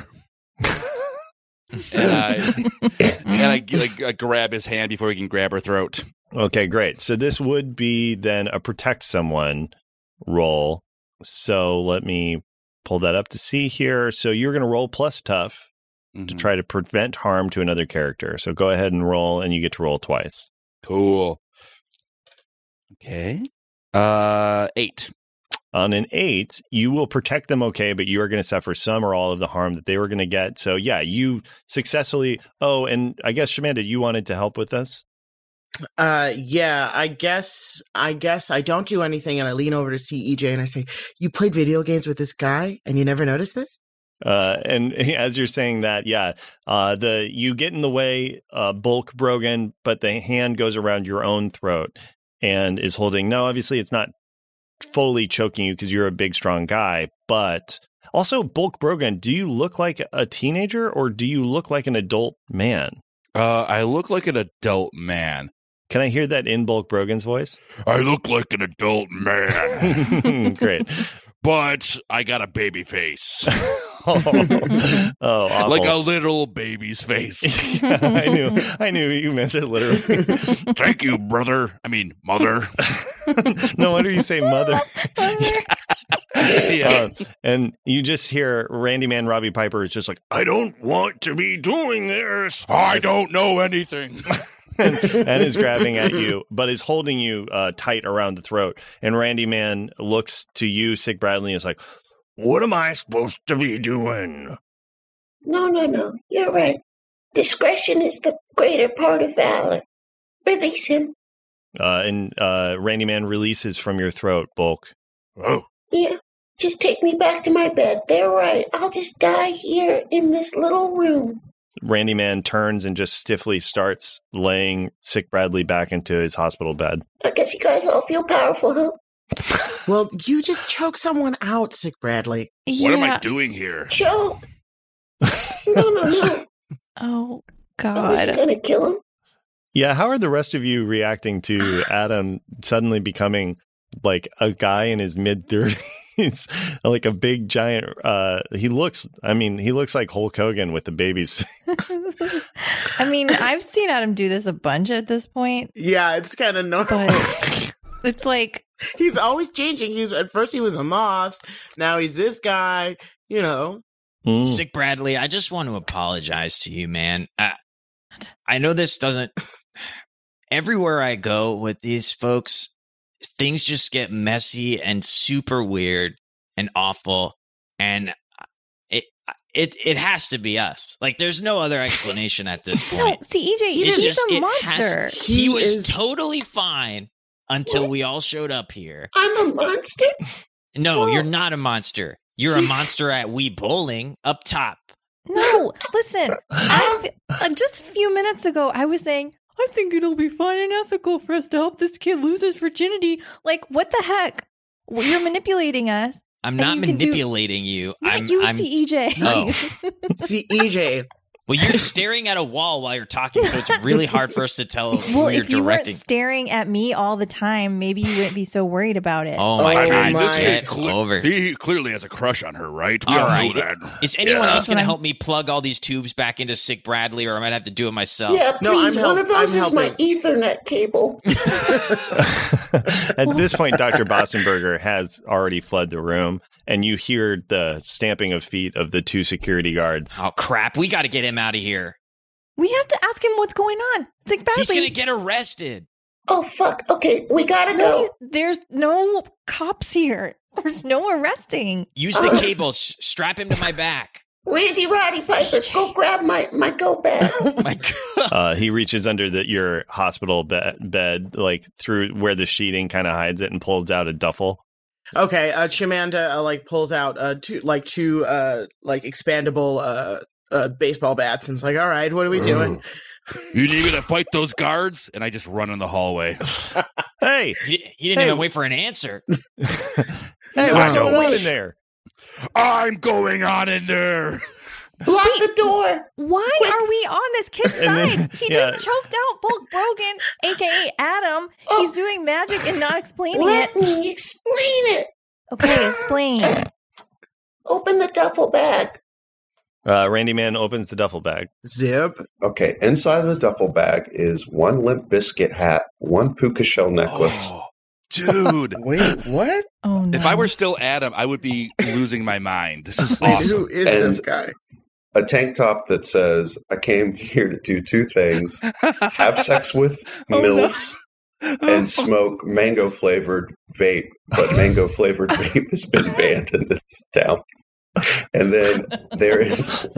and I grab his hand before he can grab her throat. Okay, great. So this would be then a protect someone roll. So let me pull that up to see here. So you're going to roll plus tough to try to prevent harm to another character. So go ahead and roll, and you get to roll twice. Cool. Okay. 8. On an 8, you will protect them, okay, but you are going to suffer some or all of the harm that they were going to get. So yeah, you successfully. Oh, and I guess Shamanda, you wanted to help with this? Yeah, I guess I don't do anything, and I lean over to see EJ and I say, "You played video games with this guy, and you never noticed this?" And as you're saying that, yeah, you get in the way, Bulk Brogan, but the hand goes around your own throat and is holding. No, obviously it's not fully choking you because you're a big, strong guy, but also Bulk Brogan, do you look like a teenager or do you look like an adult man? I look like an adult man. Can I hear that in Bulk Brogan's voice? I look like an adult man. Great. But I got a baby face. Awful. Like a little baby's face. Yeah, I knew you meant it literally. Thank you, brother. I mean, mother. No wonder you say mother. Yeah. And you just hear Randy Man Robbie Piper is just like, I don't want to be doing this. I don't know anything. and is grabbing at you, but is holding you tight around the throat. And Randy Man looks to you, Sick Bradley, and is like, what am I supposed to be doing? No. You're right. Discretion is the greater part of valor. Release him. And Randy Man releases from your throat, Bulk. Oh. Yeah. Just take me back to my bed. They're right. I'll just die here in this little room. Randy Man turns and just stiffly starts laying Sick Bradley back into his hospital bed. I guess you guys all feel powerful, huh? Well, you just choke someone out, Sick Bradley. What am I doing here? Choke. No. Oh, I wasn't God. gonna kill him. Yeah, how are the rest of you reacting to Adam suddenly becoming like a guy in his mid-30s, like a big giant, he looks like Hulk Hogan with the baby's face. I mean, I've seen Adam do this a bunch at this point, Yeah, it's kind of normal. but it's like, He's always changing. At first he was a moth. Now he's this guy, you know. Sick Bradley, I just want to apologize to you, man. I know this doesn't. Everywhere I go with these folks, things just get messy and super weird and awful, and it has to be us. Like, there's no other explanation at this no, point. see, EJ, he's a monster. He was totally fine until we all showed up here. I'm a monster? No, you're not a monster. You're a monster at Wii Bowling up top. No, listen. Just a few minutes ago, I was saying, I think it'll be fine and ethical for us to help this kid lose his virginity. Like, what the heck? Well, you're manipulating us. I'm not manipulating you. I'm CEJ. No. CEJ. Well, you're staring at a wall while you're talking, so it's really hard for us to tell who you're if you directing. weren't staring at me all the time, maybe you wouldn't be so worried about it. Oh my God. This Get kid over. he clearly has a crush on her, right? We All all right. know that. Is anyone else going to I'm- help me plug all these tubes back into Sick Bradley, or I might have to do it myself? Yeah, No, please. I'm One of those I'm is my helping. Ethernet cable. At this point, Dr. Bossenberger has already fled the room, and you hear the stamping of feet of the 2 security guards. Oh, crap. We got to get him out of here. We have to ask him what's going on. It's like badly. He's going to get arrested. Oh, fuck. Okay, we gotta No, go. there's no cops here. There's no arresting. Use the cable. Strap him to my back. Randy Roddy Pipers, go grab my go bag. Oh, my God. He reaches under your hospital bed, like through where the sheeting kind of hides it, and pulls out a duffel. Okay, Shamanda pulls out two expandable baseball bats, and it's like, all right, what are we doing? You need me to fight those guards? And I just run in the hallway. Hey, He didn't even wait for an answer. hey, what's going on in there? I'm going on in there. Block the door. Why are we on this kid's And then- side? He yeah. just choked out Bulk Brogan, a.k.a. Adam. Oh. He's doing magic and not explaining Let it. me explain it. Okay, explain. Open the duffel bag. Randy Man opens the duffel bag. Zip. Okay, inside of the duffel bag is 1 Limp Biscuit hat, 1 puka shell necklace. Oh, dude. Wait, what? Oh, no. If I were still Adam, I would be losing my mind. This is Wait, awesome. who is And- this guy? A tank top that says, I came here to do 2 things: have sex with MILFs and smoke mango-flavored vape. But mango-flavored vape has been banned in this town. And then there is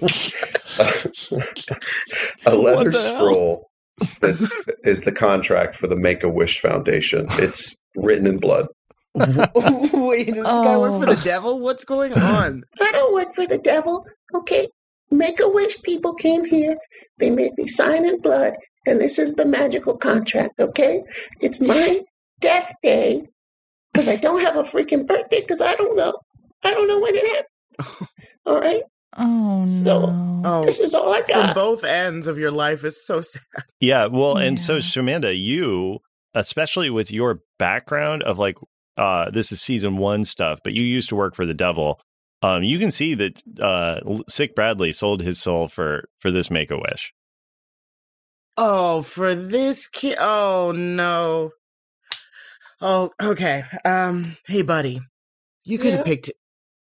a leather scroll that is the contract for the Make-A-Wish Foundation. It's written in blood. Wait, does this guy work for the devil? What's going on? I don't work for the devil. Okay, Make-A-Wish people came here. They made me sign in blood, and this is the magical contract. Okay, it's my death day because I don't have a freaking birthday because I don't know when it happened. All right, Oh, So- no. Oh, this is all I from got. both ends of your life is so sad. Yeah, well, and so Yeah. Shamanda, you, especially with your background of this is season 1 stuff, but you used to work for the devil. You can see that Sick Bradley sold his soul for this Make-A-Wish. Oh, for this kid. Oh, no. Oh, okay. Hey, buddy. You could have Yeah? picked.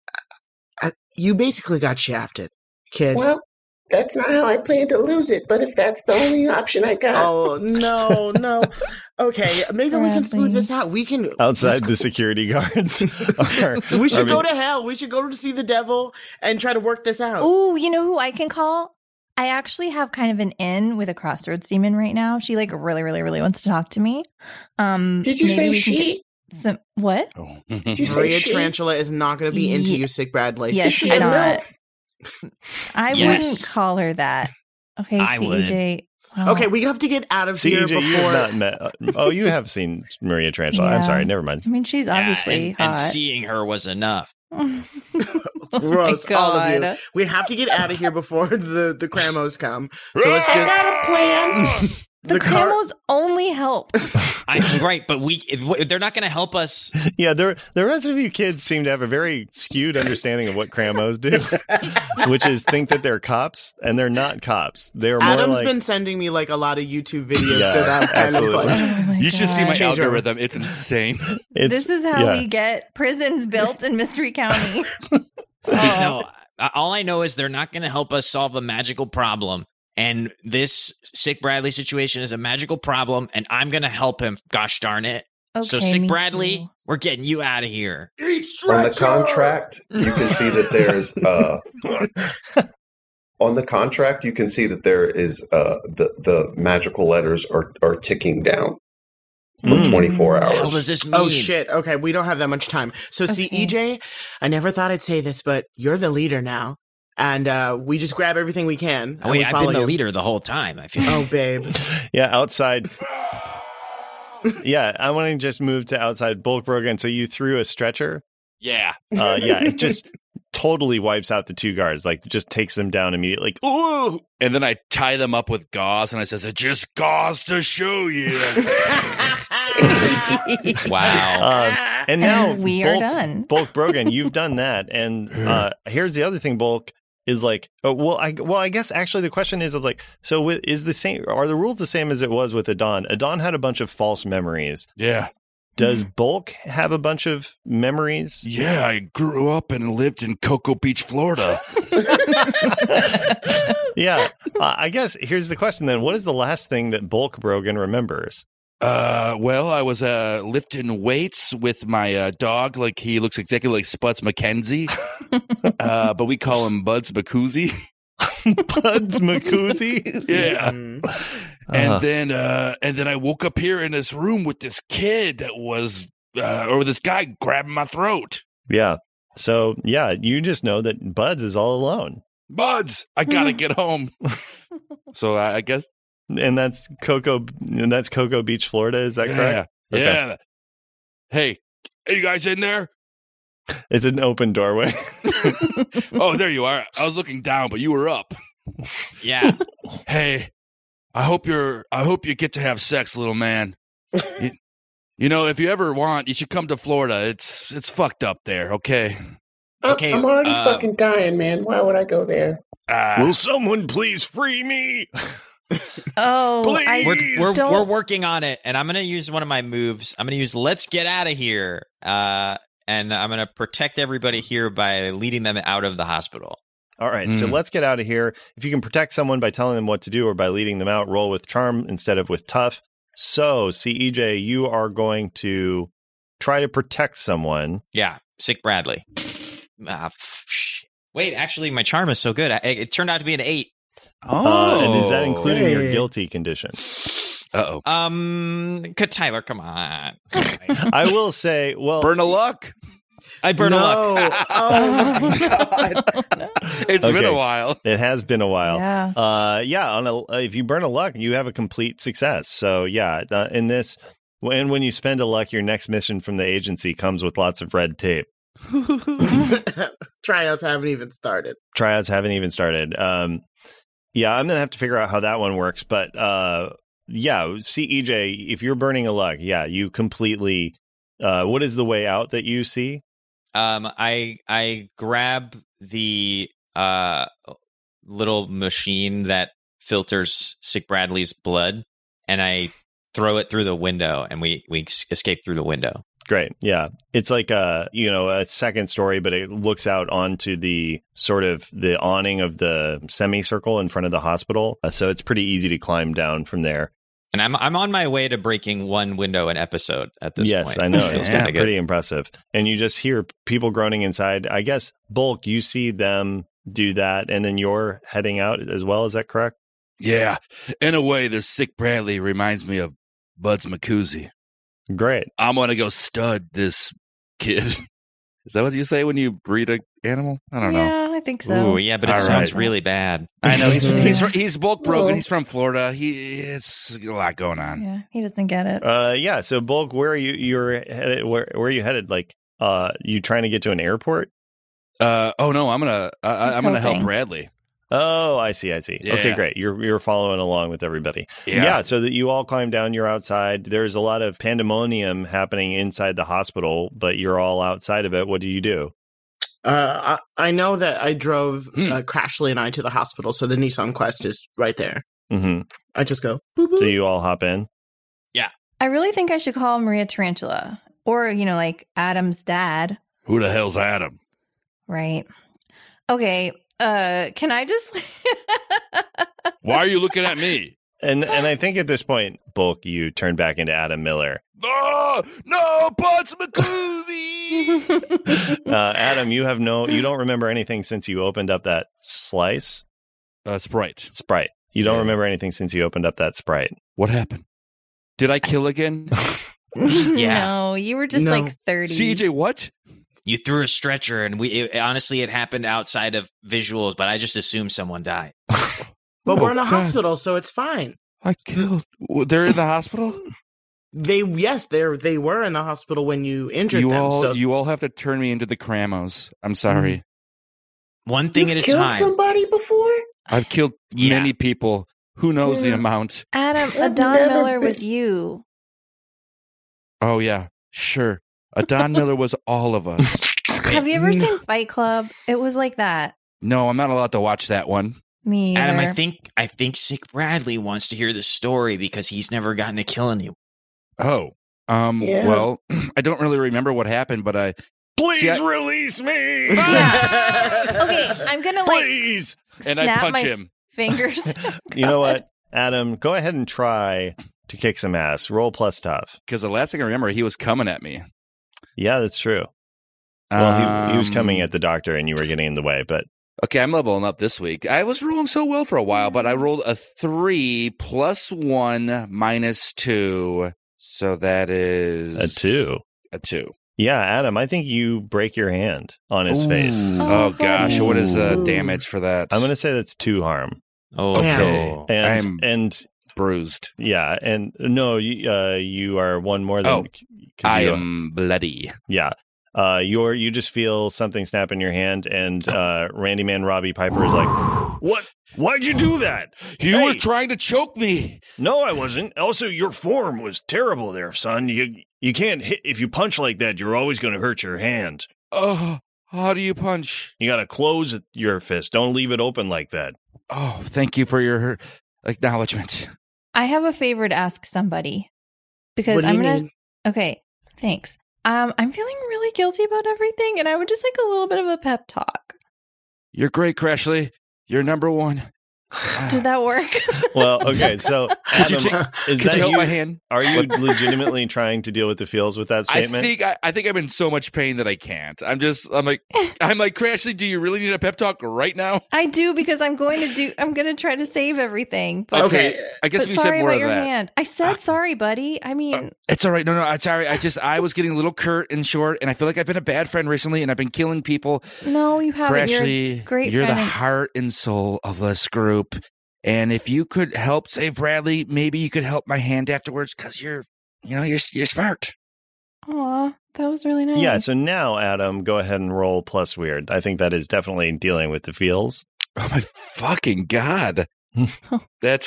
You basically got shafted, kid. Well, that's not how I plan to lose it. But if that's the only option I got, Oh, no, no. Okay, maybe we can smooth Bradley. this out. We can. Outside the security guards. We should go to hell. We should go to see the devil and try to work this out. Ooh, you know who I can call? I actually have kind of an in with a crossroads demon right now. She really, really, really wants to talk to me. did you maybe say we can she? get some what? Oh. Did you say Maria she? Tarantula is not going to be into Ye- you, Sick Bradley. Yes, Is she she's a not. MILF? I Yes. wouldn't call her that. Okay, I would. CJ. Wow. Okay, we have to get out of here CJ, you before. have not met. Oh, you have seen Maria Tarantula. I'm Yeah. sorry, never mind. I mean, she's obviously and hot. seeing her was enough. Gross, my all of you. God. We have to get out of here before the Cramos come. So let's I just. got a plan. The car- Cramos only help. Right, but they're not going to help us. Yeah, the rest of you kids seem to have a very skewed understanding of what Cramos do, which is think that they're cops, and they're not cops. They're more Adam's like been sending me a lot of YouTube videos, Yeah, so that kind absolutely. of Oh my You should see my God. Change over. algorithm. It's insane. This is how yeah. we get prisons built in Mystery County. No, all I know is they're not going to help us solve a magical problem. And this Sick Bradley situation is a magical problem, and I'm going to help him. Gosh darn it. So, Okay, Sick me Bradley, too. we're getting you out of here. On the contract, you can see that there's on the contract you can see that there is the magical letters are ticking down. for 24 What hours. does this mean? Oh, shit. Okay, we don't have that much time. So, see, Okay. EJ, I never thought I'd say this, but you're the leader now. And we just grab everything we can. Oh, wait, and we I've follow been the you. leader the whole time. I feel. Oh, babe. Yeah, outside. Yeah, I want to just move to outside Bulk Brogan. So you threw a stretcher. Yeah. Yeah, it just totally wipes out the two guards. Like, just takes them down immediately. Like, ooh! And then I tie them up with gauze, and I says, "It just gauze to show you." Wow. And now we are done. Bulk Brogan, you've done that. And here's the other thing, Bulk, is like, I guess actually the question is like, so is the same, are the rules the same as it was with Adon? Adon had a bunch of false memories. Yeah. Does Bulk have a bunch of memories? Yeah, I grew up and lived in Cocoa Beach, Florida. Yeah. I guess here's the question then. What is the last thing that Bulk Brogan remembers? Well, I was lifting weights with my dog. Like, he looks exactly like Spuds McKenzie, but we call him Buds McCoozy. Buds McCoozy? Yeah. Uh-huh. And then I woke up here in this room with this kid that was, or this guy grabbing my throat. Yeah. So, yeah, you just know that Buds is all alone. Buds, I gotta get home. So I guess. And that's Cocoa Beach, Florida. Is that correct? Okay. Yeah. Hey, are you guys in there? It's an open doorway. Oh, there you are. I was looking down, but you were up. Yeah. Hey, I hope you get to have sex, little man. You know, if you ever want, you should come to Florida. It's fucked up there, okay? Okay, I'm already fucking dying, man. Why would I go there? Will someone please free me? Oh, Please. We're working on it, and I'm gonna use one of my moves. I'm gonna use "Let's get out of here," and I'm gonna protect everybody here by leading them out of the hospital. All right, so let's get out of here. If you can protect someone by telling them what to do or by leading them out, roll with charm instead of with tough. So, CEJ, you are going to try to protect someone. Yeah, Sick Bradley. Wait, actually, my charm is so good. It turned out to be an 8. And is that including your Hey. guilty condition? Uh-oh. Tyler, come on. I will say, well, Burn a luck. I burn a luck. No. Oh, my God. It's been Okay. a while. it has been a while. Yeah. If you burn a luck, you have a complete success. So yeah, in this, when you spend a luck, your next mission from the agency comes with lots of red tape. Tryouts haven't even started. Tryouts haven't even started. Yeah, I'm gonna have to figure out how that one works. But yeah, CEJ, if you're burning a luck, yeah, you completely. What is the way out that you see? I grab the little machine that filters Sick Bradley's blood, and I throw it through the window, and we escape through the window. Great. Yeah. It's like a second story, but it looks out onto the sort of the awning of the semicircle in front of the hospital. So it's pretty easy to climb down from there. And I'm on my way to breaking one window an episode at this point. Yes, I know. Feels It's kinda good. pretty impressive. And you just hear people groaning inside. I guess, Bulk, you see them do that, and then you're heading out as well. Is that correct? Yeah. In a way, this Sick Bradley reminds me of Buds McCoozy. Great. I'm going to go stud this kid. Is that what you say when you breed an animal? I don't know. Yeah, I think so. Ooh, yeah, but it All sounds right. really bad. I know he's Bulk Brogan. He's from Florida. It's a lot going on. Yeah, he doesn't get it. Yeah. So, Bulk, where are you? You're headed. Where are you headed? Like, you trying to get to an airport? Oh no, I'm gonna help helping. Bradley. Oh, I see. Yeah. Okay, great. You're following along with everybody. Yeah. So that you all climb down, you're outside. There's a lot of pandemonium happening inside the hospital, but you're all outside of it. What do you do? I know that I drove Crashly and I to the hospital, so the Nissan Quest is right there. Mm-hmm. I just go. Boop, boop. So you all hop in. I really think I should call Maria Tarantula or, like Adam's dad, Who the hell's Adam? right? Okay. Can I just Why are you looking at me? And I think at this point, Bulk, you turn back into Adam Miller. Oh, no, Buds McCoozy. Adam, you don't remember anything since you opened up that Sprite. Sprite. You don't Yeah. remember anything since you opened up that Sprite. What happened? Did I kill again? Yeah. No, you were just No. like 30. CJ, what? You threw a stretcher, and honestly, it happened outside of visuals, but I just assumed someone died. But we're in a God. hospital, so it's fine. I killed. They're in the hospital. They were in the hospital when you injured them. You all have to turn me into the Cramos. I'm sorry. One thing You've at a killed time. somebody before? I've killed Yeah. many people. Who knows the Yeah. amount? Adam, I've Adon never Miller been- was you. Oh yeah, sure. Adon Miller was all of us. Have you ever seen Fight Club? It was like that. No, I'm not allowed to watch that one. Me Adam, either. I think Sick Bradley wants to hear the story because he's never gotten to kill anyone. Oh, Yeah. well, I don't really remember what happened, but I Please See, I- release me. Okay, I'm gonna like Please. and I snap punch my him. fingers. You know what, Adam? Go ahead and try to kick some ass. Roll plus tough. Because the last thing I remember, he was coming at me. Yeah, that's true. Well, he was coming at the doctor, and you were getting in the way. But Okay, I'm leveling up this week. I was rolling so well for a while, but I rolled a 3 plus 1 minus 2. So that is a 2. A 2. Yeah, Adam, I think you break your hand on his face. Oh, gosh. What is Ooh. damage for that? I'm going to say that's 2 harm. Oh, Okay. And I'm bruised. yeah, and no, you are one more than. Oh, 'cause I you- am bloody. Yeah. You just feel something snap in your hand, and Randy Man Robbie Piper is like, "What? Why'd you do that? You Hey. were trying to choke me. No, I wasn't. Also, your form was terrible there, son. You can't hit if you punch like that. You're always going to hurt your hand. Oh, how do you punch? You got to close your fist. Don't leave it open like that." Oh, thank you for your acknowledgement. I have a favor to ask somebody because What do I'm you gonna. need? Okay, thanks. I'm feeling really guilty about everything, and I would just like a little bit of a pep talk. You're great, Crashly. You're number one. Did that work? Well, okay. So, Could you Adam, is Could that you hold you? my hand? Are you legitimately trying to deal with the feels with that statement? I think I'm in so much pain that I can't. I'm like Crashly, do you really need a pep talk right now? I do because I'm going to try to save everything. But, Okay. I guess but if you sorry said more about of your that. hand. I said sorry, buddy. I mean, It's all right. No, I'm sorry. I was getting a little curt and short, and I feel like I've been a bad friend recently, and I've been killing people. no, you haven't. You're a Crashly, great you're the friend. heart and soul of this group. And if you could help save Bradley, maybe you could help my hand afterwards because you're smart. Aw, that was really nice. Yeah. So now, Adam, go ahead and roll plus weird. I think that is definitely dealing with the feels. Oh my fucking god! That's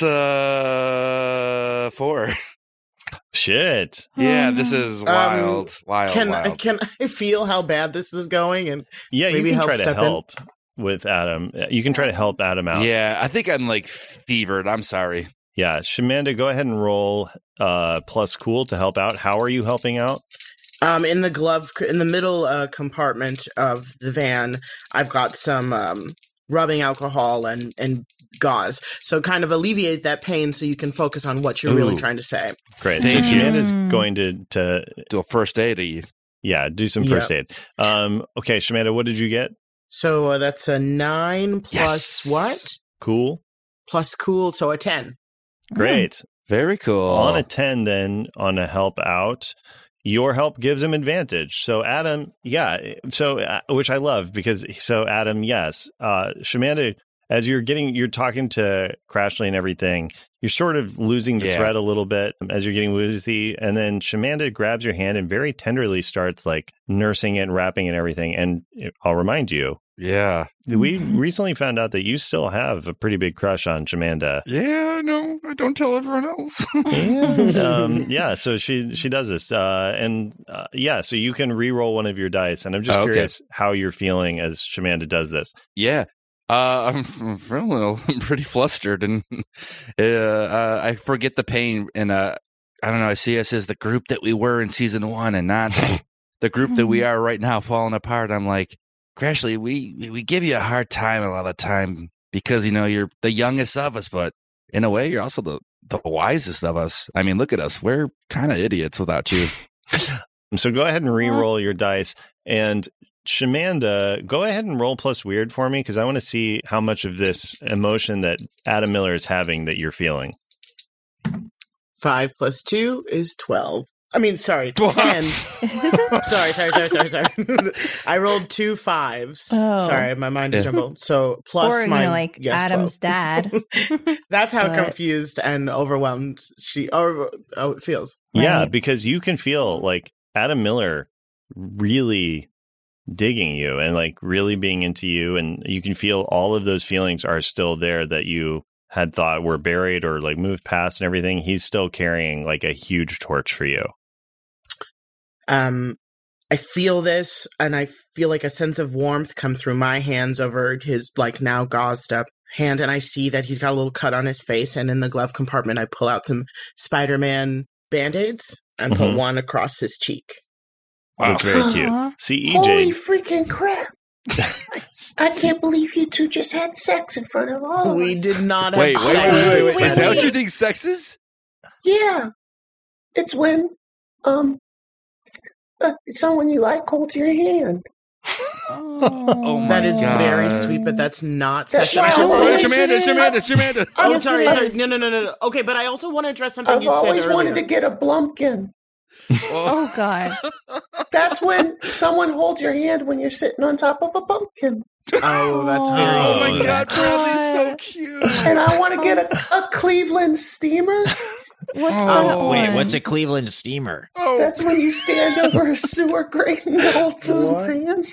4. Shit. Yeah, this is wild. Can wild. can I feel how bad this is going? And Yeah, Maybe you can help try to step in. help with Adam. You can try to help Adam out. Yeah, I think I'm like fevered. I'm sorry. Yeah. Shamanda, go ahead and roll plus cool to help out. How are you helping out? in the middle compartment of the van, I've got some rubbing alcohol and gauze. So kind of alleviate that pain so you can focus on what you're really Ooh. trying to say. Great. Thank so you. Shamanda's going to Do a first aid. do some first aid. Okay, Shamanda, what did you get? So that's a 9 plus Yes. what? Cool. Plus cool, so a 10. Great. Very cool. On a 10 then, on a help out, your help gives him advantage. So Adam, yeah, so which I love because Adam, yes, Shamanda, as you're talking to Crashly and everything, you're sort of losing the thread a little bit as you're getting woozy, and then Shamanda grabs your hand and very tenderly starts like nursing it, wrapping it and everything. And I'll remind you, Yeah. we recently found out that you still have a pretty big crush on Shamanda. Yeah, no, I don't tell everyone else. And, yeah, so she does this, so you can re-roll one of your dice, and I'm just curious how you're feeling as Shamanda does this. Yeah. I'm feeling pretty flustered, and I forget the pain, and I don't know. I see us as the group that we were in season 1, and not the group that we are right now, falling apart. I'm like, Crashly, we give you a hard time a lot of time because you're the youngest of us, but in a way, you're also the wisest of us. I mean, look at us; we're kind of idiots without you. So go ahead and re-roll your dice, and Shamanda, go ahead and roll plus weird for me because I want to see how much of this emotion that Adam Miller is having that you're feeling. 5 plus 2 is 12. I mean, sorry, 10. sorry. I rolled 2 5s. Oh. Sorry, my mind is jumbled. So plus or, my like Adam's 12. dad. That's how But- confused and overwhelmed it feels. Yeah, Right. because you can feel like Adam Miller really digging you and like really being into you, and you can feel all of those feelings are still there that you had thought were buried or like moved past and everything. He's still carrying like a huge torch for you. I feel this, and I feel like a sense of warmth come through my hands over his like now gauzed up hand, and I see that he's got a little cut on his face, and in the glove compartment I pull out some Spider-Man Band-Aids and put one across his cheek. That's very cute. Aw. See, Holy EJ, freaking crap. I can't believe you two just had sex in front of all of We us. did not have Wait. sex. Is that what you think sex is? Yeah. It's when someone you like holds your hand. Oh my That is God. very sweet, but that's not That's sex. why And I I also- always- Shamanda. Oh, Yes, sorry. it is. No. Okay, but I also want to address something I've you said always earlier. wanted to get a Blumpkin. Oh, God. That's when someone holds your hand when you're sitting on top of a pumpkin. Oh, that's very Oh my sweet. God, Bradley's so cute. And I want to get a Cleveland steamer. What's Oh, that Wait, one? what's a Cleveland steamer? Oh, That's when you stand over a sewer grate and hold someone's hand.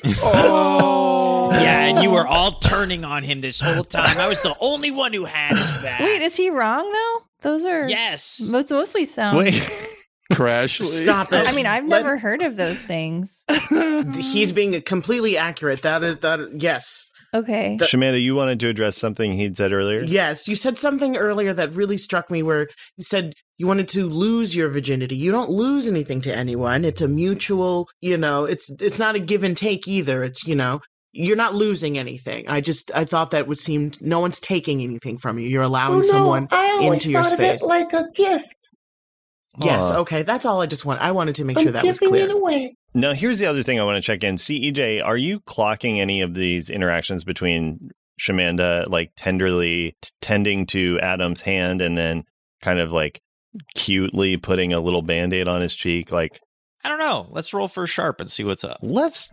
oh. Yeah, and you were all turning on him this whole time. I was the only one who had his back. Wait, is he wrong, though? Those are Yes. mostly sound. wait. Crashly. Stop it. I mean, I've Let- never heard of those things. He's being completely accurate. Yes. Okay. Shamanda, you wanted to address something he'd said earlier? Yes, you said something earlier that really struck me where you said you wanted to lose your virginity. You don't lose anything to anyone. It's a mutual, it's not a give and take either. It's, you're not losing anything. I thought that would seem no one's taking anything from you. You're allowing someone I always into your thought space. of it like a gift. Yes, Aw. okay, that's all I wanted to make I'm sure that was giving clear. it away. Now, here's the other thing I want to check in. CEJ, are you clocking any of these interactions between Shamanda, like tenderly tending to Adam's hand and then kind of like cutely putting a little Band-Aid on his cheek? Like, I don't know. Let's roll for sharp and see what's up. let's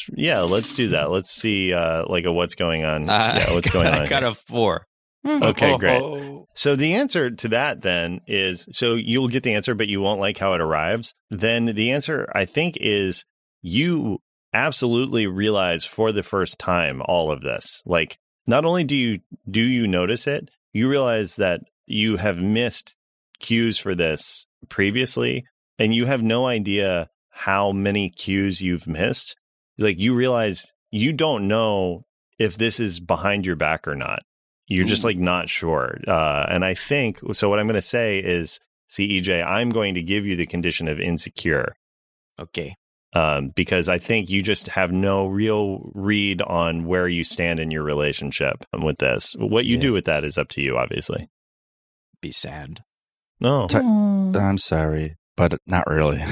do that. Let's see like a what's going on. What's going on I got here. a 4. Okay, great. Oh. So the answer to that then is, so you'll get the answer, but you won't like how it arrives. Then the answer, I think, is you absolutely realize for the first time all of this. Like, not only do you notice it, you realize that you have missed cues for this previously, and you have no idea how many cues you've missed. Like, you realize you don't know if this is behind your back or not. You're just like not sure. And I think, so what I'm going to say is, CEJ, I'm going to give you the condition of insecure. Okay. Because I think you just have no real read on where you stand in your relationship with this. What you do with that is up to you, obviously. Be sad. No. Oh. I'm sorry, but not really.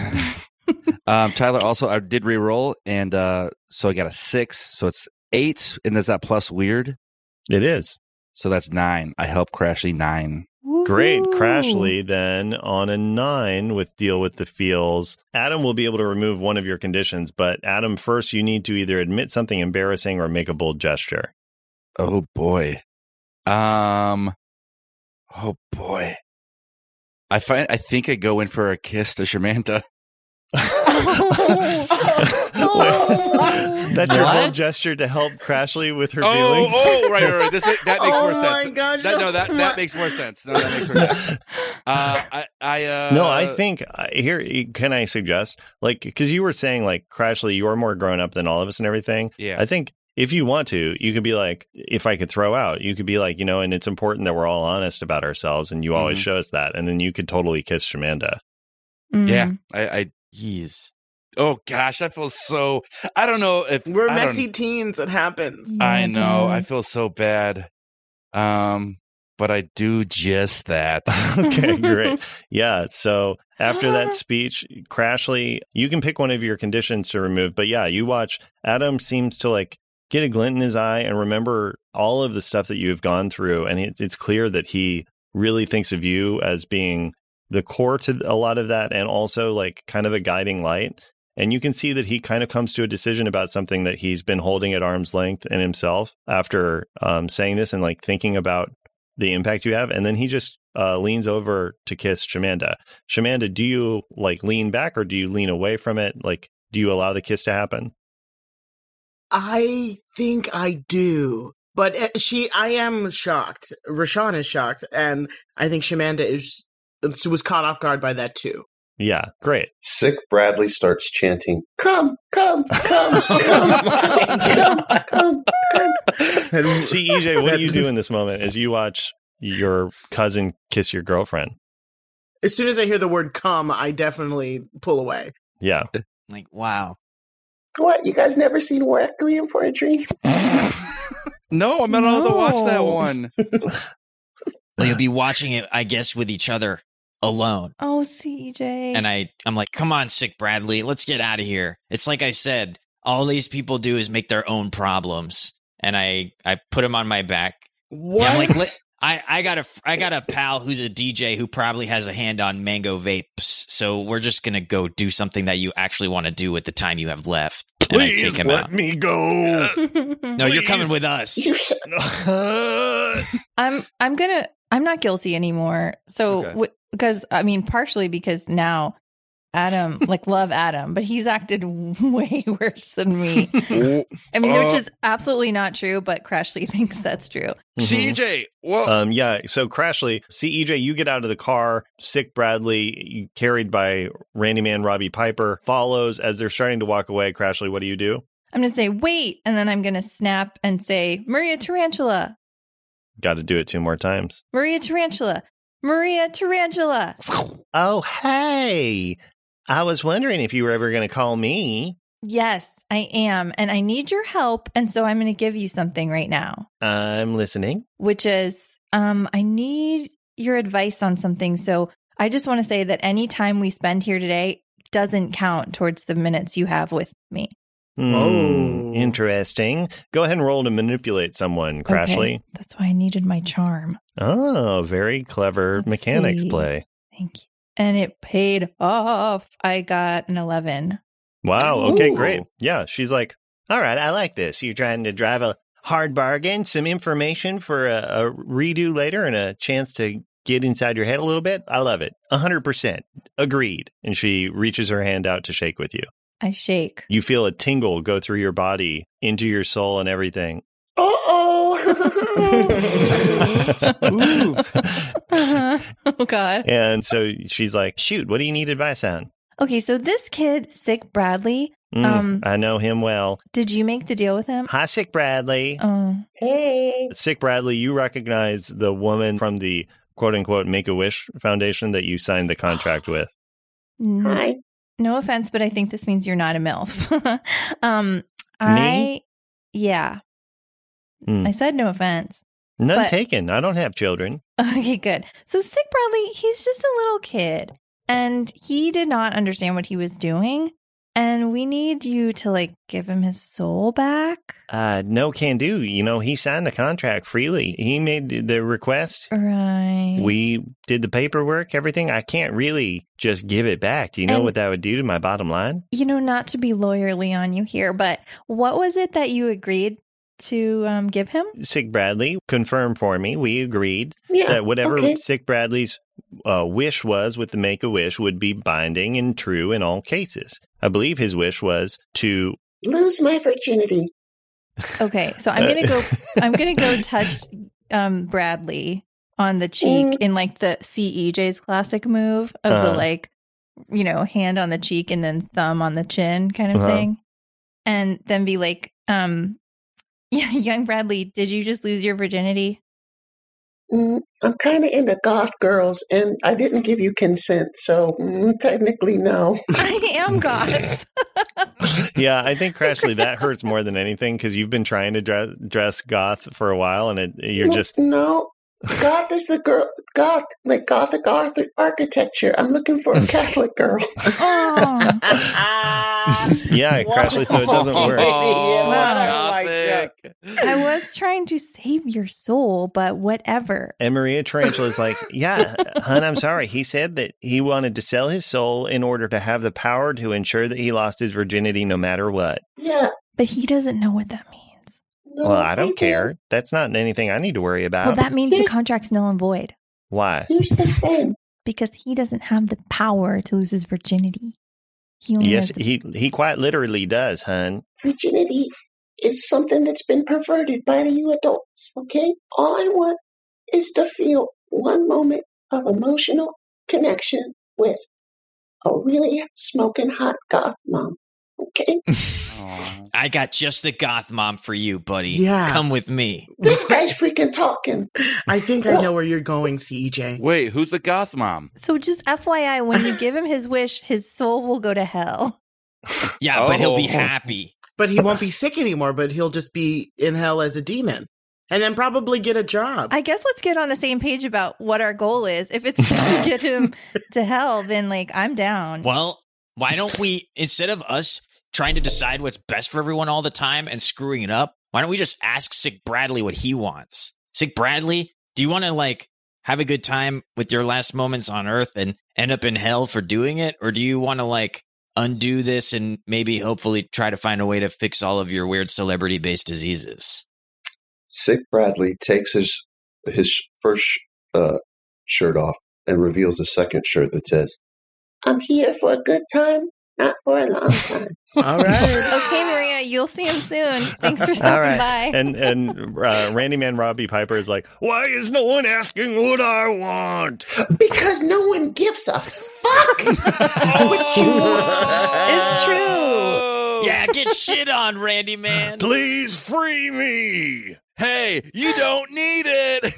Tyler, also, I did re-roll, and so I got a 6, so it's 8, and there's that plus weird, It is. so that's 9. I help Crashly 9. Great. Woohoo. Crashly then on a 9 with deal with the feels. Adam will be able to remove one of your conditions, but Adam, first you need to either admit something embarrassing or make a bold gesture. Oh boy. Oh boy. I think I go in for a kiss to Shamanda. That's your What? bold gesture to help Crashly with her feelings. Right. That makes more sense. my gosh. That makes more sense. No, that makes more sense. No, I think here. Can I suggest, like, because you were saying, like, Crashly, you're more grown up than all of us and everything. Yeah. I think if you want to, you could be like, if I could throw out, you could be like, and it's important that we're all honest about ourselves, and you always show us that, and then you could totally kiss Shamanda. Yeah. Mm. Jeez. Oh gosh, I feel so. I don't know if We're I don't- messy teens. It happens. I know. Yeah. I feel so bad. But I do just that. Okay, great. Yeah. So after that speech, Crashly, you can pick one of your conditions to remove. But yeah, you watch. Adam seems to like get a glint in his eye and remember all of the stuff that you've gone through, and it's clear that he really thinks of you as being the core to a lot of that, and also like kind of a guiding light. And you can see that he kind of comes to a decision about something that he's been holding at arm's length in himself after saying this and like thinking about the impact you have. And then he just leans over to kiss Shamanda. Shamanda, do you like lean back or do you lean away from it? Like, do you allow the kiss to happen? I think I do. But I am shocked. Rashawn is shocked. And I think Shamanda was caught off guard by that too. Yeah, great. Sick Bradley starts chanting, "Come, come, come, come, come, come." See, EJ, what do you do in this moment as you watch your cousin kiss your girlfriend? As soon as I hear the word "come," I definitely pull away. Yeah. Like, wow. What, you guys never seen Requiem for a Dream? No, I'm not allowed to watch that one. Well, you'll be watching it, I guess, with each other alone. Oh, CJ. And I'm like, come on, Sick Bradley, let's get out of here. It's like I said, all these people do is make their own problems. And I put them on my back. What? And I'm like, I got a pal who's a DJ who probably has a hand on mango vapes. So we're just going to go do something that you actually want to do with the time you have left. And Please I take him let out. me go. No, you're coming with us. I'm not guilty anymore. So, Okay. because I mean, partially because now Adam, like, love Adam, but he's acted way worse than me. I mean, which is absolutely not true, but Crashly thinks that's true. CJ, well, Yeah, so Crashly, CEJ, you get out of the car. Sick Bradley, carried by Randy Man Robbie Piper, follows. As they're starting to walk away, Crashly, what do you do? I'm going to say, wait. And then I'm going to snap and say, Maria Tarantula, Got to do it 2 more times. Maria Tarantula, Maria Tarantula. Oh, hey. I was wondering if you were ever going to call me. Yes, I am. And I need your help. And so I'm going to give you something right now, I'm listening. which is I need your advice on something. So I just want to say that any time we spend here today doesn't count towards the minutes you have with me. Oh. Interesting. Go ahead and roll to manipulate someone, Crashly. Okay, that's why I needed my charm. Oh, very clever Let's mechanics see. play. Thank you. And it paid off. I got an 11. Wow. Okay, Ooh. great. Yeah, she's like, all right, I like this. You're trying to drive a hard bargain, some information for a redo later and a chance to get inside your head a little bit. I love it. 100%. Agreed. And she reaches her hand out to shake with you. I shake. You feel a tingle go through your body, into your soul and everything. Oh, God. And so she's like, shoot, what do you need advice on? Okay, so this kid, Sick Bradley, I know him well. did you make the deal with him? Hi, Sick Bradley. Oh, Hey. Sick Bradley, you recognize the woman from the quote-unquote Make-A-Wish Foundation that you signed the contract with. Hi. no offense, but I think this means you're not a MILF. Yeah. Hmm. I said no offense. None But- taken. I don't have children. Okay, good. So Sick Bradley, he's just a little kid and he did not understand what he was doing. And we need you to like give him his soul back. No can do. You know, he signed the contract freely. He made the request. Right. We did the paperwork, everything. I can't really just give it back. Do you know And- what that would do to my bottom line? You know, not to be lawyerly on you here, but what was it that you agreed to give him? Sick Bradley confirmed for me. We agreed Yeah. that whatever okay. Sick Bradley's wish was with the Make-A-Wish would be binding and true in all cases. I believe his wish was to Lose my virginity. Okay, so I'm gonna go touch Bradley on the cheek in like the CEJ's classic move of the like, you know, hand on the cheek and then thumb on the chin kind of thing. And then be like, yeah, young Bradley, did you just lose your virginity? I'm kind of into goth girls, and I didn't give you consent, so technically no. I am goth. Yeah, I think Crashly, that hurts more than anything because you've been trying to dress goth for a while, and you're just No. Goth is the girl. Goth, like Gothic architecture. I'm looking for a Catholic girl. Oh. yeah, Crashly, so it doesn't work. I don't like Gothic. that. back. I was trying to save your soul, but whatever. And Maria Tarantula's like, yeah, hun, I'm sorry. He said that he wanted to sell his soul in order to have the power to ensure that he lost his virginity no matter what. Yeah. But he doesn't know what that means. No, Well, I don't do. care. That's not anything I need to worry about. Well, that means the Yes. contract's null and void Why? Here's the thing. because he doesn't have the power to lose his virginity. He only Yes, has the- he quite literally does, hun. Virginity is something that's been perverted by you adults, okay? All I want is to feel one moment of emotional connection with a really smoking hot goth mom, okay? Aw. I got just the goth mom for you, buddy. Yeah. Come with me. This guy's freaking talking. I think I know where you're going, CJ. Wait, who's the goth mom? So just FYI, when you give him his wish, his soul will go to hell. Yeah, but he'll be Oh. happy. But he won't be sick anymore, but he'll just be in hell as a demon. And then probably get a job. I guess let's get on the same page about what our goal is. If it's just to get him to hell, then like I'm down. Well, why don't we, instead of us trying to decide what's best for everyone all the time and screwing it up, why don't we just ask Sick Bradley what he wants? Sick Bradley, do you want to like have a good time with your last moments on Earth and end up in hell for doing it? Or do you want to like undo this and maybe hopefully try to find a way to fix all of your weird celebrity-based diseases? Sick Bradley takes his first shirt off and reveals a second shirt that says, I'm here for a good time, not for a long time. All right. Okay, Maria, you'll see him soon. Thanks for stopping All right. by. And Randy Man Robbie Piper is like, why is no one asking what I want? Because no one gives a fuck what you want. It's true. Oh. Yeah, get shit on, Randy Man. Please free me. Hey, you don't need it.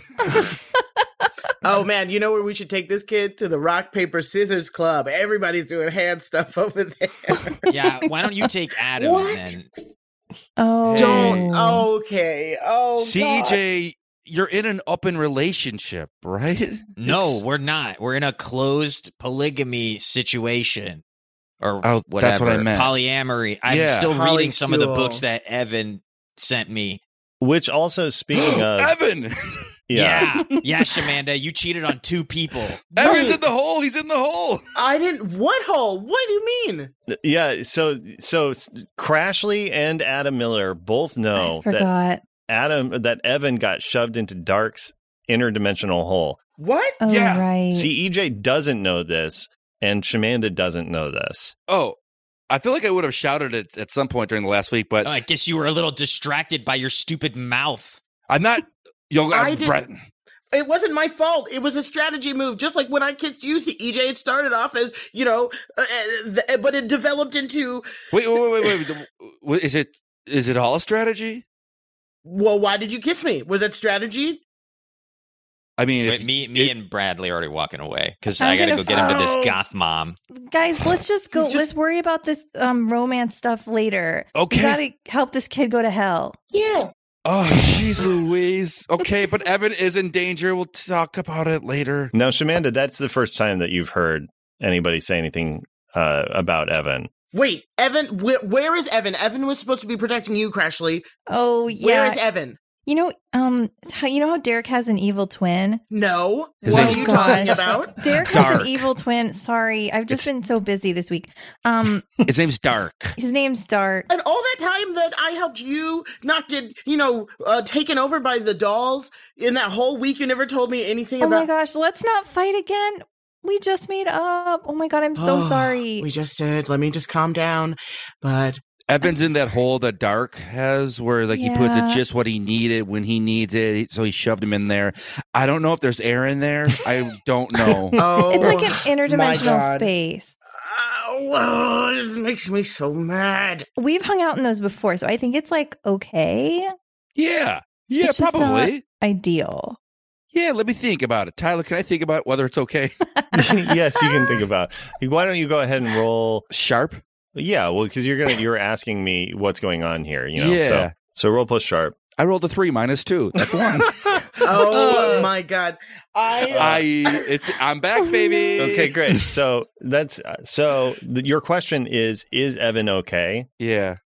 Oh, man, you know where we should take this kid? To the rock, paper, scissors club. Everybody's doing hand stuff over there. Yeah, why don't you take Adam What? and then? Oh, Don't. Okay. Oh, God. CJ, you're in an open relationship, right? No, we're not. We're in a closed polygamy situation. Or Oh, whatever. that's what I meant. Polyamory. I'm Yeah. still reading some of the Polycule. books that Evan sent me. Which also, speaking of, Evan! Yeah, Shamanda, you cheated on 2 people. Evan's in the hole. He's in the hole. I didn't. What hole? What do you mean? yeah. So Crashly and Adam Miller both know I forgot. that Evan got shoved into Dark's interdimensional hole. What? Oh, Yeah. right. CEJ doesn't know this, and Shamanda doesn't know this. Oh, I feel like I would have shouted it at some point during the last week, but I guess you were a little distracted by your stupid mouth. I'm not. I didn't- It wasn't my fault. It was a strategy move. Just like when I kissed you, CEJ, it started off as, but it developed into, Wait. Is it all a strategy? well, why did you kiss me? Was that strategy? I mean, Wait, me and Bradley are already walking away because I'm I got to gonna go get him to this follow. goth mom. Guys, let's just go. He's just- Let's worry about this romance stuff later. Okay. You gotta help this kid go to hell. Yeah. oh, jeez Louise. Okay, but Evan is in danger. We'll talk about it later. Now, Shamanda, that's the first time that you've heard anybody say anything about Evan. Wait, Evan, where is Evan? Evan was supposed to be protecting you, Crashly. Oh yeah. Where is Evan? You know, how Derek has an evil twin? No. His What are name's you Gosh. talking about? Derek has Dark. an evil twin. Sorry, I've just been so busy this week. His name's Dark. His name's Dark. And all that time that I helped you not get, taken over by the dolls, in that whole week, you never told me anything Oh about. my gosh, let's not fight again. We just made up. Oh my god, I'm so Oh, sorry. We just did. Let me just calm down. But Evan's in that hole that Dark has where he puts Yeah. it just what he needed when he needs it. So he shoved him in there. I don't know if there's air in there. I don't know. oh, It's like an my interdimensional God. space. Oh, this makes me so mad. We've hung out in those before, so I think it's like okay. Yeah, It's just probably. not ideal. Yeah, let me think about it. Tyler, can I think about whether it's okay? Yes, you can think about. Why don't you go ahead and roll? Sharp? Yeah, well, because you're asking me what's going on here. Yeah. So roll plus sharp. I rolled a 3 minus 2. That's 1. Oh my God. I'm back, baby. Okay, great. So your question is Evan okay? Yeah.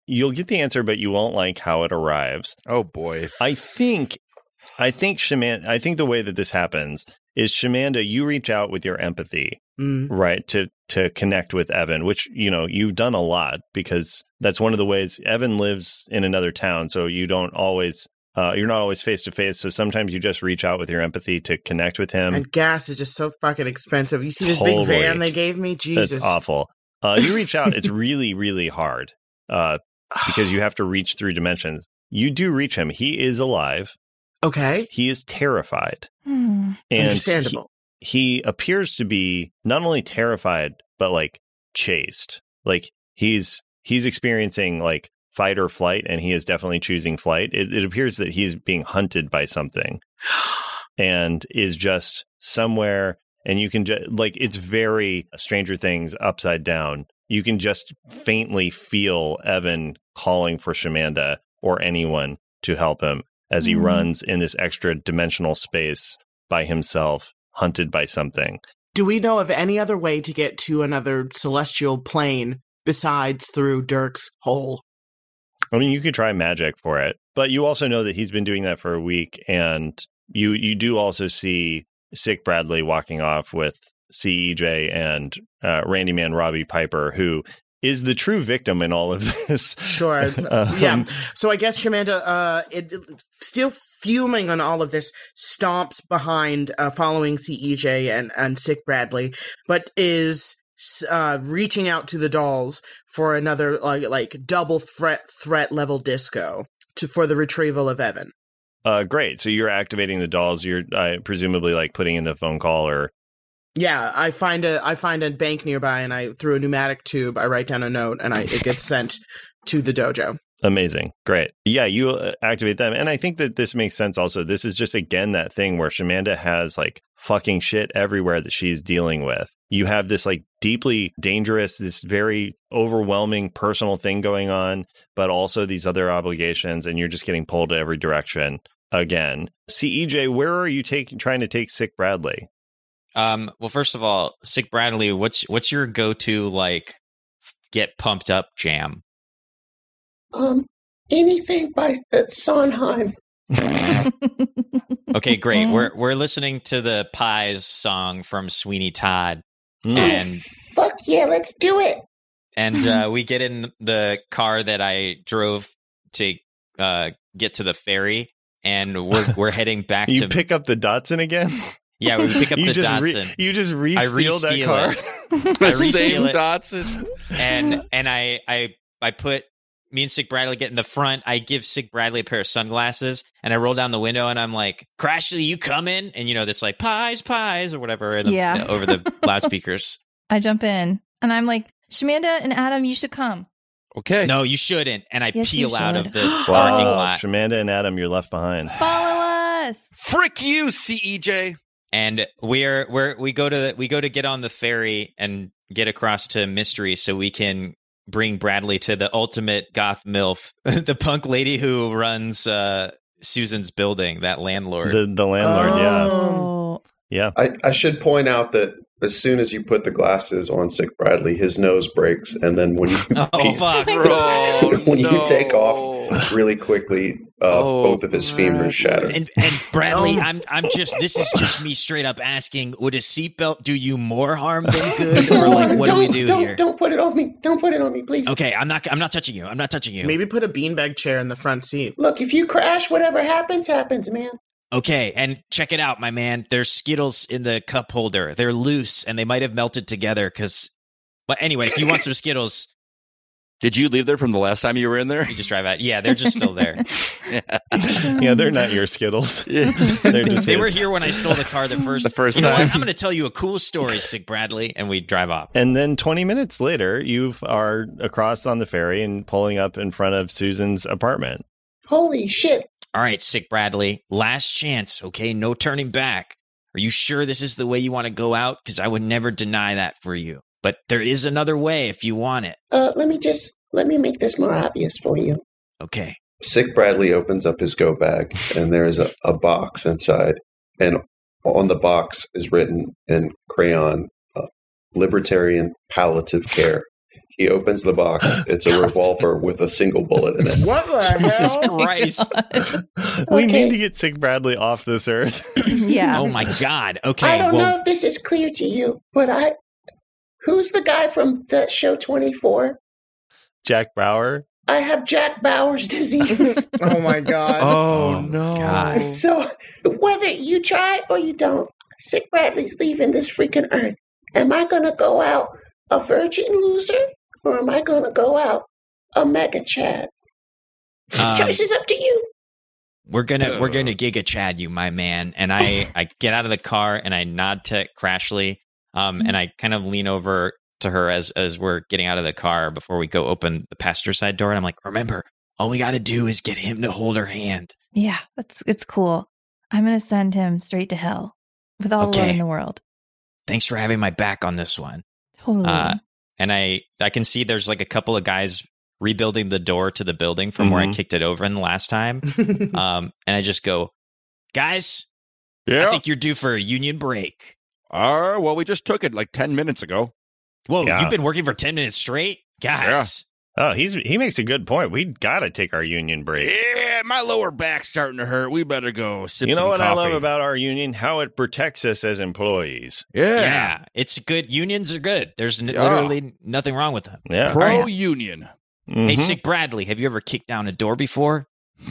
You'll get the answer, but you won't like how it arrives. Oh boy. I think Shamanda, I think the way that this happens is Shamanda, you reach out with your empathy, right, to connect with Evan, which, you've done a lot because that's one of the ways Evan lives in another town. So you don't always, you're not always face to face. So sometimes you just reach out with your empathy to connect with him. And gas is just so fucking expensive. You see this big van they gave me? Jesus. That's awful. You reach out. It's really, really hard. Because you have to reach through dimensions. You do reach him. He is alive. Okay. He is terrified. And understandable. He appears to be not only terrified, but like chased. Like he's experiencing like fight or flight, and he is definitely choosing flight. It appears that he's being hunted by something and is just somewhere. And you can it's very Stranger Things upside down. You can just faintly feel Evan calling for Shamanda or anyone to help him as he runs in this extra dimensional space by himself, hunted by something. Do we know of any other way to get to another celestial plane besides through Dirk's hole? I mean, you could try magic for it, but you also know that he's been doing that for a week, and you do also see Sick Bradley walking off with CEJ and Randy Man Robbie Piper, who is the true victim in all of this. Sure. Yeah. So I guess Shamanda, still fuming on all of this, stomps behind following CEJ and Sick Bradley, but is reaching out to the dolls for another like double threat level disco for the retrieval of Evan. Great. So you're activating the dolls. You're presumably like putting in the phone call or. Yeah, I find a bank nearby, and I through a pneumatic tube, I write down a note, and it gets sent to the dojo. Amazing. Great. Yeah, you activate them. And I think that this makes sense also. This is just, again, that thing where Shamanda has like fucking shit everywhere that she's dealing with. You have this like deeply dangerous, this very overwhelming personal thing going on, but also these other obligations, and you're just getting pulled to every direction again. CEJ, where are you trying to take Sick Bradley? Well, first of all, Sick Bradley, what's your go-to like get pumped up jam? Anything by Sondheim. Okay, great. We're listening to the Pies song from Sweeney Todd, and fuck yeah, let's do it. And we get in the car that I drove to get to the ferry, and we're heading back. You pick up the Datsun again. Yeah, we pick up the Datsun. You just re-steal that car. I re-steal it. Datsun. And I put me and Sick Bradley get in the front. I give Sick Bradley a pair of sunglasses, and I roll down the window, and I'm like, Crashly, you coming? And that's like pies or whatever over the loudspeakers. I jump in, and I'm like, Shamanda and Adam, you should come. Okay. No, you shouldn't. And I peel out of the parking lot. Shamanda and Adam, you're left behind. Follow us. Frick you, CEJ. And we go to get on the ferry and get across to Mystery so we can bring Bradley to the ultimate goth MILF, the punk lady who runs Susan's building, that landlord. The landlord, yeah. I should point out that as soon as you put the glasses on Sick Bradley, his nose breaks, and then when you you take off really quickly, both of his femurs shatter. And Bradley, I'm just this is just me straight up asking: would a seatbelt do you more harm than good, or like what do we do here? Don't put it on me. Don't put it on me, please. Okay, I'm not touching you. I'm not touching you. Maybe put a beanbag chair in the front seat. Look, if you crash, whatever happens, man. Okay, and check it out, my man. There's Skittles in the cup holder. They're loose, and they might have melted together But anyway, if you want some Skittles... Did you leave there from the last time you were in there? You just drive out. Yeah, they're just still there. Yeah, they're not your Skittles. They were here when I stole the car the first time. What? I'm going to tell you a cool story, Sick Bradley, and we drive off. And then 20 minutes later, you are across on the ferry and pulling up in front of Susan's apartment. Holy shit. All right, Sick Bradley, last chance, okay? No turning back. Are you sure this is the way you want to go out? Because I would never deny that for you. But there is another way if you want it. Let me make this more obvious for you. Okay. Sick Bradley opens up his go bag, and there's a box inside. And on the box is written in crayon, libertarian palliative care. He opens the box. It's a revolver with a single bullet in it. What the Jesus hell? Christ. We Okay. need to get Sick Bradley off this earth. Yeah. Oh my God. Okay. I don't know well, if this is clear to you, but who's the guy from the show 24? Jack Bauer. I have Jack Bauer's disease. Oh my god. Oh, no. God. So whether you try or you don't, Sick Bradley's leaving this freaking earth. Am I going to go out a virgin loser or am I going to go out a mega Chad? Choice is up to you. We're gonna Giga Chad you, my man. And I get out of the car and I nod to Crashly, and I kind of lean over to her as we're getting out of the car before we go open the passenger side door. And I'm like, remember, all we got to do is get him to hold her hand. Yeah, it's cool. I'm going to send him straight to hell with all the love in the world. Thanks for having my back on this one. Totally. And I can see there's like a couple of guys rebuilding the door to the building from where I kicked it over in the last time. And I just go, guys, Yeah. I think you're due for a union break. Well, we just took it like 10 minutes ago. Whoa, Yeah. you've been working for 10 minutes straight? Guys. Oh, he makes a good point. We gotta take our union break. Yeah, my lower back's starting to hurt. We better go sip You know some what I love coffee. about our union? How it protects us as employees. Yeah. It's good. Unions are good. There's literally nothing wrong with them. Yeah. Pro-union. Hey, Mhm. Sick Bradley, have you ever kicked down a door before?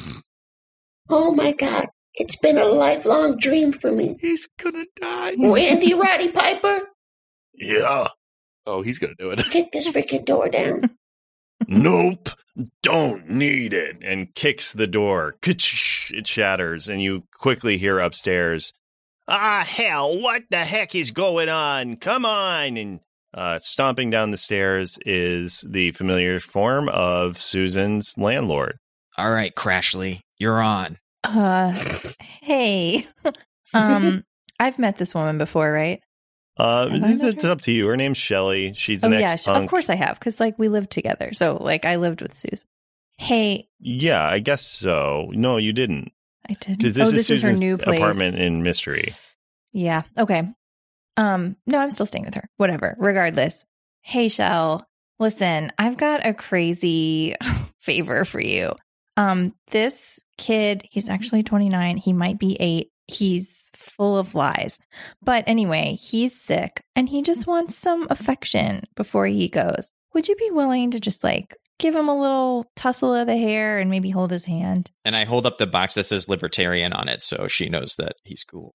Oh my God. It's been a lifelong dream for me. He's gonna die. Randy Roddy Piper, Yeah. Oh, he's gonna do it. kick this freaking door down. Nope. Don't need it. And kicks the door. Ka-ch-sh, it shatters, and you quickly hear upstairs, "Ah, hell, what the heck is going on? Come on." And stomping down the stairs is the familiar form of Susan's landlord. All right, Crashly, you're on. Hey. I've met this woman before, right? Have I met It's her? up to you. Her name's Shelly. She's an Yeah, ex-punk. of course I have, because like we lived together. So like I lived with Susan. Hey, Yeah, I guess so. No, you didn't. I didn't. Because this is this Susan's is her new place. apartment in Mystery. Yeah. Okay. No, I'm still staying with her. Whatever. Regardless. Hey, Shell. Listen, I've got a crazy favor for you. This kid, he's actually 29. He might be 8. He's full of lies. But anyway, he's sick and he just wants some affection before he goes. Would you be willing to just like give him a little tussle of the hair and maybe hold his hand? And I hold up the box that says libertarian on it so she knows that he's cool.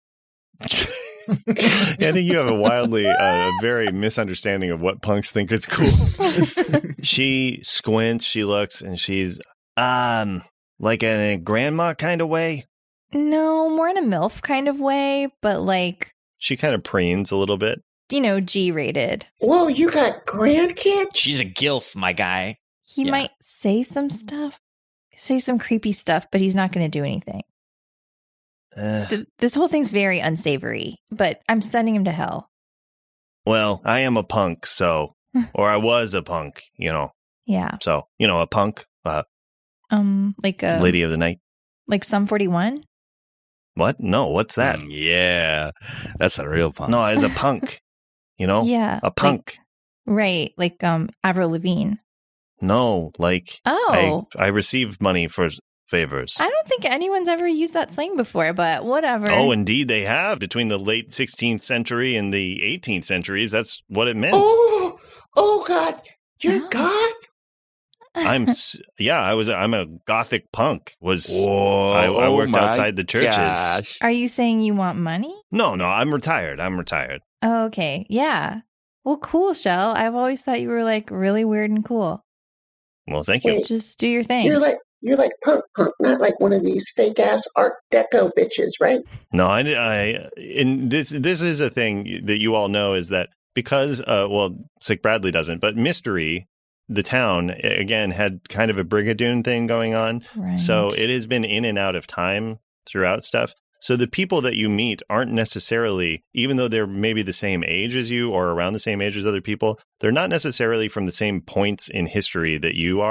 I think you have a wildly, very misunderstanding of what punks think it's cool. She squints, she looks, and she's, like in a grandma kind of way. No, more in a MILF kind of way, but like, She kind of preens a little bit. G-rated. Whoa, you got grandkids? She's a gilf, my guy. He Yeah. might say some stuff, say some creepy stuff, but he's not going to do anything. This whole thing's very unsavory, but I'm sending him to hell. Well, I am a punk, so, or I was a punk, Yeah. so, a punk, Like a lady of the night. like Sum 41. What? No, what's that? Yeah, that's a real punk. No, as a punk, Yeah. a punk. Right. Like Avril Lavigne. No, like Oh. I received money for favors. I don't think anyone's ever used that slang before, but whatever. Oh, indeed they have. Between the late 16th century and the 18th centuries, that's what it meant. Oh God, you're Oh. goth? I'm a gothic punk. Whoa, I worked my outside the churches. gosh. Are you saying you want money? No, I'm retired. Oh, okay. Yeah. Well, cool, Shell. I've always thought you were like really weird and cool. Well, thank you. Wait, Just do your thing. you're like punk, not like one of these fake ass Art Deco bitches, right? No, and this is a thing that you all know is that because Sick Bradley doesn't, but Mystery, the town, again, had kind of a Brigadoon thing going on. Right. So it has been in and out of time throughout stuff. So the people that you meet aren't necessarily, even though they're maybe the same age as you or around the same age as other people, they're not necessarily from the same points in history that you are.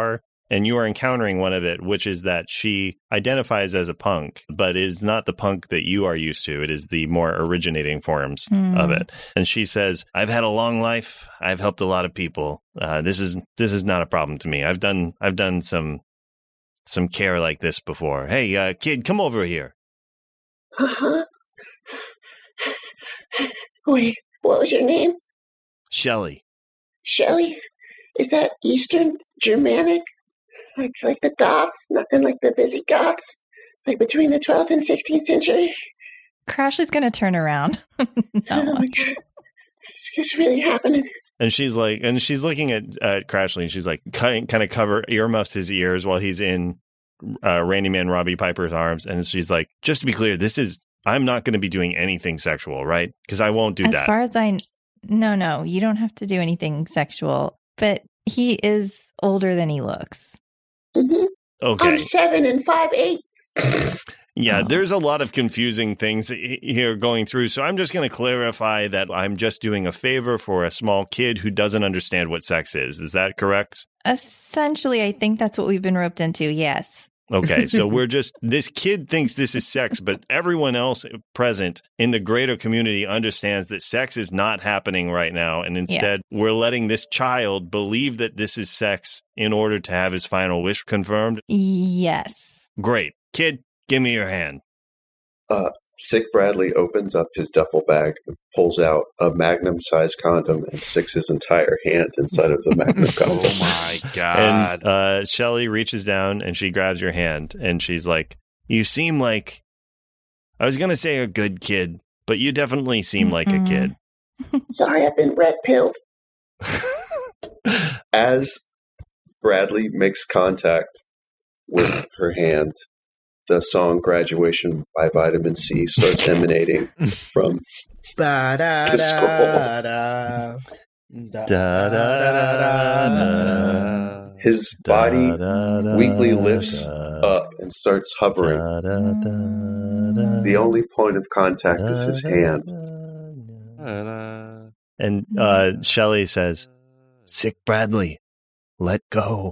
and you are encountering one of it, which is that she identifies as a punk, but is not the punk that you are used to. It is the more originating forms of it. And she says, I've had a long life. I've helped a lot of people. This is not a problem to me. I've done some care like this before. Hey, kid, come over here. Uh-huh. Wait, what was your name? Shelley. Shelley? Is that Eastern Germanic? Like the Goths? Nothing like the Visigoths? Like between the 12th and 16th century? Crashly's going to turn around. Oh my God. It's really happening. And she's looking at Crashly, and she's like, kind of earmuffs his ears while he's in Randy Man Robbie Piper's arms. And she's like, just to be clear, I'm not going to be doing anything sexual, right? Because I won't do that. As far as no, you don't have to do anything sexual, but he is older than he looks. Mm-hmm. Okay. I'm 7 5/8. Yeah, there's a lot of confusing things here going through. So I'm just going to clarify that I'm just doing a favor for a small kid who doesn't understand what sex is. Is that correct? Essentially, I think that's what we've been roped into. Yes. Okay, so this kid thinks this is sex, but everyone else present in the greater community understands that sex is not happening right now. And instead, we're letting this child believe that this is sex in order to have his final wish confirmed. Yes. Great. Kid, give me your hand. Sick Bradley opens up his duffel bag and pulls out a Magnum-sized condom and sticks his entire hand inside of the Magnum condom. Oh my God. And Shelley reaches down and she grabs your hand and she's like, you seem like, I was going to say a good kid, but you definitely seem like a kid. Sorry, I've been red-pilled. As Bradley makes contact with her hand, the song Graduation by Vitamin C starts emanating from the scroll. His body weakly lifts up and starts hovering. The only point of contact is his hand. And Shelley says, Sick Bradley, let go.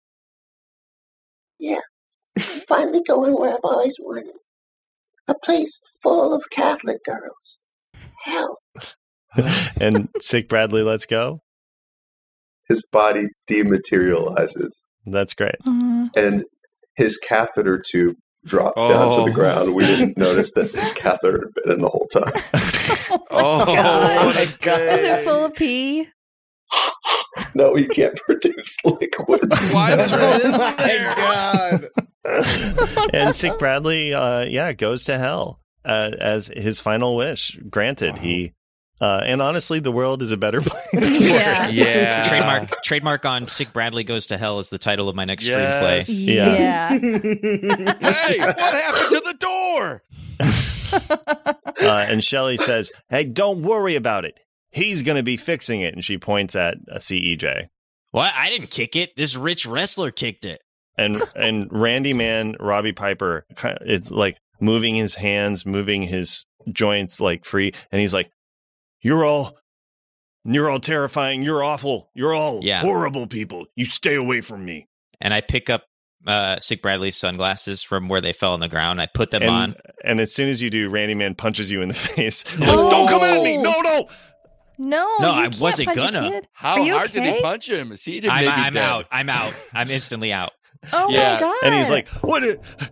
Yeah. Finally going where I've always wanted. A place full of Catholic girls. Hell. And Sick Bradley lets go? His body dematerializes. That's great. And his catheter tube drops down to the ground. We didn't notice that his catheter had been in the whole time. Oh my God. Is it full of pee? No, you can't produce liquids. Why is it in my there? God. And Sick Bradley, goes to hell as his final wish granted. Wow. He and honestly, the world is a better place. For Yeah. it. Yeah. Trademark on Sick Bradley Goes to Hell is the title of my next screenplay. Yeah. Hey, what happened to the door? And Shelley says, "Hey, don't worry about it. He's going to be fixing it." And she points at CEJ. What? I didn't kick it. This rich wrestler kicked it. And Randy Man, Robbie Piper, is like moving his hands, moving his joints like free. And he's like, You're all terrifying. You're awful. You're all horrible people. You stay away from me. And I pick up Sick Bradley's sunglasses from where they fell on the ground. I put them on. And as soon as you do, Randy Man punches you in the face. Like, don't come at me. No. No, I wasn't gonna. How hard did he punch him? I'm out. I'm instantly out. Oh my God. And he's like, what?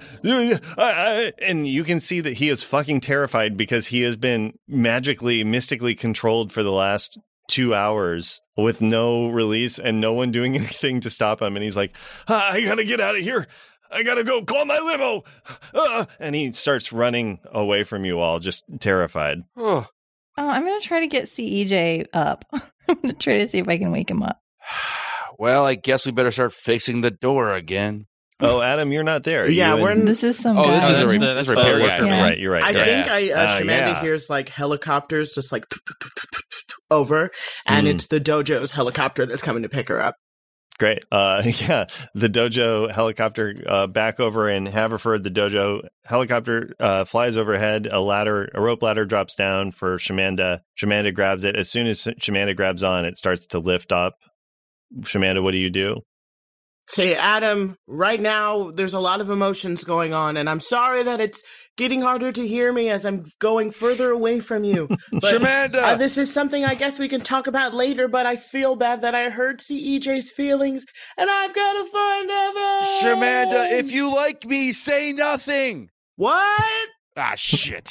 And you can see that he is fucking terrified because he has been mystically controlled for the last 2 hours with no release and no one doing anything to stop him. And he's like, I gotta get out of here. I gotta go call my limo. And he starts running away from you all, just terrified. Oh, I'm going to try to get CEJ up. I'm going to try to see if I can wake him up. Well, I guess we better start fixing the door again. Oh, Adam, you're not there. This is some guy. That's repair guy. Right, you're right. I think Shamanda hears like helicopters just like over, and it's the dojo's helicopter that's coming to pick her up. Great. The dojo helicopter back over in Haverford. The dojo helicopter flies overhead. A rope ladder drops down for Shamanda. Shamanda grabs it. As soon as Shamanda grabs on, it starts to lift up. Shamanda, what do you do? Say, Adam, right now there's a lot of emotions going on, and I'm sorry that it's getting harder to hear me as I'm going further away from you. But, Shamanda! this is something I guess we can talk about later, but I feel bad that I hurt CEJ's feelings, and I've got to find Evan! Shamanda, if you like me, say nothing! What? Ah, shit.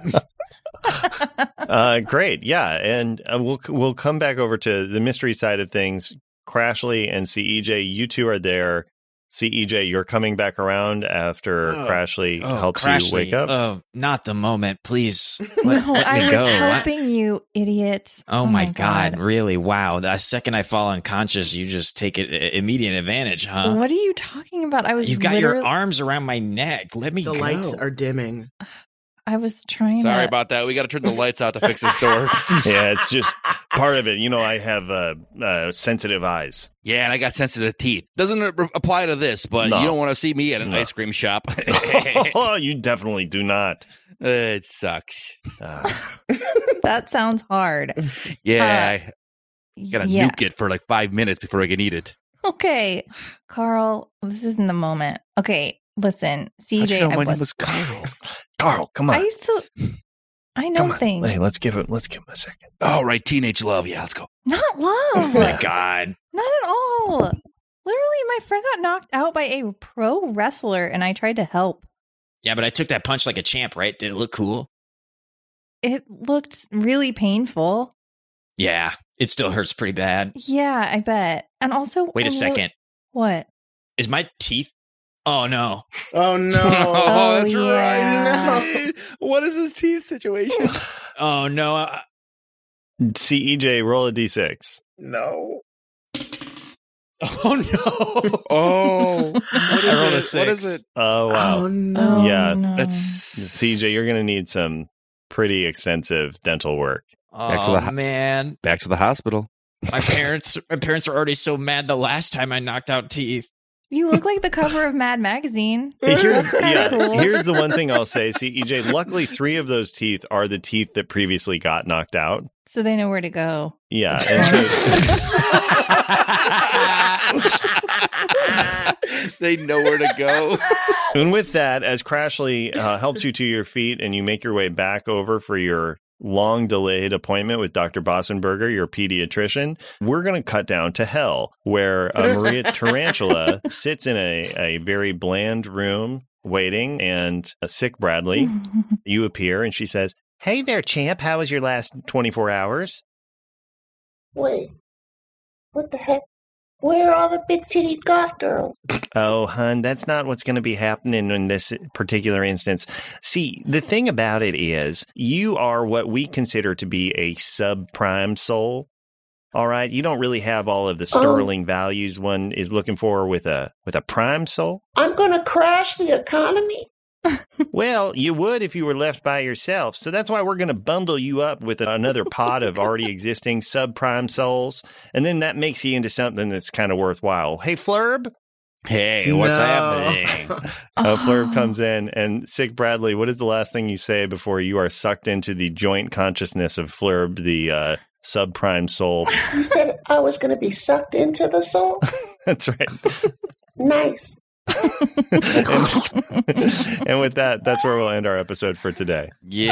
Great. Yeah. And we'll come back over to the mystery side of things. Crashly and CEJ, you two are there. CEJ, you're coming back around after Crashly helps you wake up. Oh, not the moment, please. No, Let me I was go. helping you, idiots. Oh my God, really? Wow. The second I fall unconscious, you just take immediate advantage, huh? What are you talking about? I was You've got your arms around my neck. Let me The go. lights are dimming. I was trying Sorry to... about that. We got to turn the lights out to fix this door. Yeah, it's just part of it. You know, I have sensitive eyes. Yeah, and I got sensitive teeth. Doesn't apply to this, but No. you don't want to see me at an ice cream shop. Oh, you definitely do not. It sucks. That sounds hard. Yeah, I got to Yeah. nuke it for like 5 minutes before I can eat it. Okay, Carl, this isn't the moment. Okay, listen, How'd you CJ, know my name was Carl? Carl, come on. I used to... I know Come on. things. Hey, let's give him a second. Oh, right. Teenage love. Yeah, let's go. Not love. Oh my God. Not at all. Literally, my friend got knocked out by a pro wrestler, and I tried to help. Yeah, but I took that punch like a champ, right? Did it look cool? It looked really painful. Yeah, it still hurts pretty bad. Yeah, I bet. And also... Wait a second. What? Is my teeth? Oh, no. Oh, no. Oh, that's yeah. right. What is this teeth situation? Oh, no. CEJ, roll a d6. No. Oh, no. Oh, what is I rolled a it? 6. What is it? Oh, wow. Oh, no. Yeah, no. That's CJ, you're going to need some pretty extensive dental work. Back to the Oh, man. back to the hospital. My parents were already so mad the last time I knocked out teeth. You look like the cover of Mad Magazine. Here's, That's kinda cool. here's the one thing I'll say, CEJ. Luckily, 3 of those teeth are the teeth that previously got knocked out. So they know where to go. Yeah. And so, They know where to go. and with that, as Crashly helps you to your feet and you make your way back over for your long delayed appointment with Dr. Bossenberger, your pediatrician, we're going to cut down to hell, where Maria Tarantula sits in a very bland room waiting, and a sick Bradley, you appear, and she says, "Hey there, champ. How was your last 24 hours? Wait, what the heck? Where are all the big-titted goth girls? Oh, hun, that's not what's going to be happening in this particular instance. See, the thing about it is you are what we consider to be a subprime soul. All right. You don't really have all of the sterling values one is looking for with a prime soul. I'm gonna crash the economy? Well, you would if you were left by yourself. So that's why we're going to bundle you up with another pod of already existing subprime souls. And then that makes you into something that's kind of worthwhile. Hey, Flurb. Hey, what's No. happening? Flurb comes in, and Sick Bradley, what is the last thing you say before you are sucked into the joint consciousness of Flurb, the subprime soul? You said I was gonna be sucked into the soul? That's right. Nice. And with that, that's where we'll end our episode for today.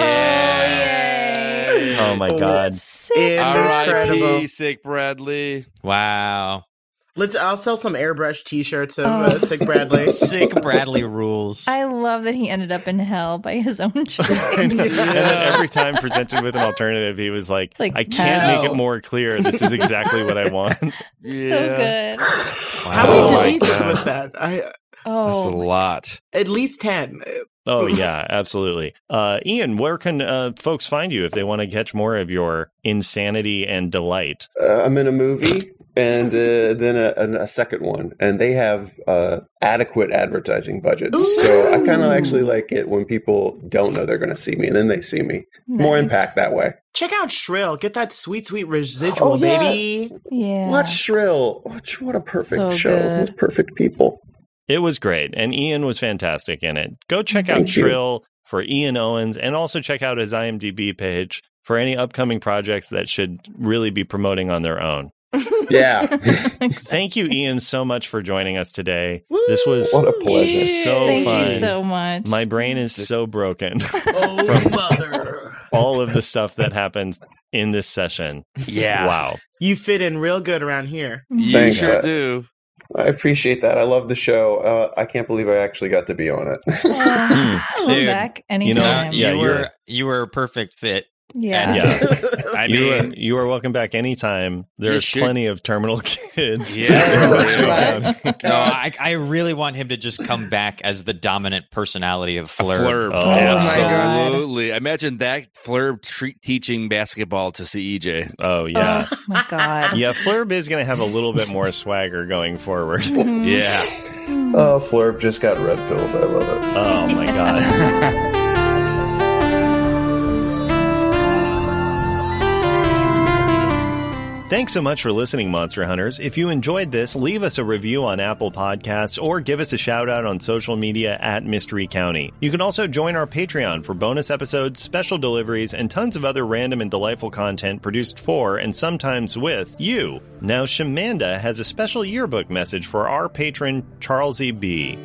Yeah. Oh my God. Sick. Incredible. R.I.P. Sick Bradley. Wow. I'll sell some airbrush t-shirts of Sick Bradley. Sick Bradley rules. I love that he ended up in hell by his own choice. And then every time presented with an alternative, he was like I can't hell. make it more clear. This is exactly what I want. So good. How Oh my many diseases God. was that? That's a Oh, lot. At least 10. Oh, yeah, absolutely. Ian, where can folks find you if they want to catch more of your insanity and delight? I'm in a movie and then a second one, and they have adequate advertising budgets. So I kind of actually like it when people don't know they're going to see me, and then they see me. More nice. impact that way. Check out Shrill. Get that sweet, sweet residual, Oh, yeah. baby. Yeah. Watch Shrill. What a perfect So show. good. With perfect people. It was great, and Ian was fantastic in it. Go check out Thank you. Shrill for Ian Owens, and also check out his IMDb page for any upcoming projects that should really be promoting on their own. Yeah. Thank you, Ian, so much for joining us today. Woo! This was What a pleasure. so Thank fun. you so much. My brain is so broken. Oh, mother. All of the stuff that happened in this session. Yeah. Wow. You fit in real good around here. You Thanks. sure do. I appreciate that. I love the show. I can't believe I actually got to be on it. Come Dude, back anytime. yeah, you were a perfect fit. Yeah. Yeah. I You mean, you are welcome back anytime. There's should. plenty of terminal kids. Yeah. in Western Right. County. no, I really want him to just come back as the dominant personality of Flurb. Flurb. Oh, my Absolutely. Imagine that Flurb teaching basketball to CEJ. Oh, yeah. Oh my God. Yeah, Flurb is going to have a little bit more swagger going forward. Yeah. Oh, Flurb just got red pilled. I love it. Oh, my God. Thanks so much for listening, Monster Hunters. If you enjoyed this, leave us a review on Apple Podcasts or give us a shout out on social media at Mystery County. You can also join our Patreon for bonus episodes, special deliveries, and tons of other random and delightful content produced for and sometimes with you. Now, Shamanda has a special yearbook message for our patron, Charles E. B.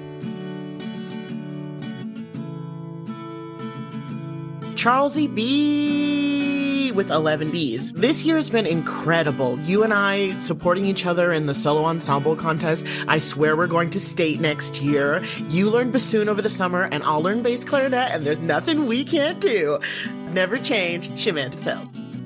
Charles E. B. with 11 Bs. This year has been incredible. You and I supporting each other in the solo ensemble contest. I swear we're going to state next year. You learn bassoon over the summer, and I'll learn bass clarinet, and there's nothing we can't do. Never change, Shamanda Feld.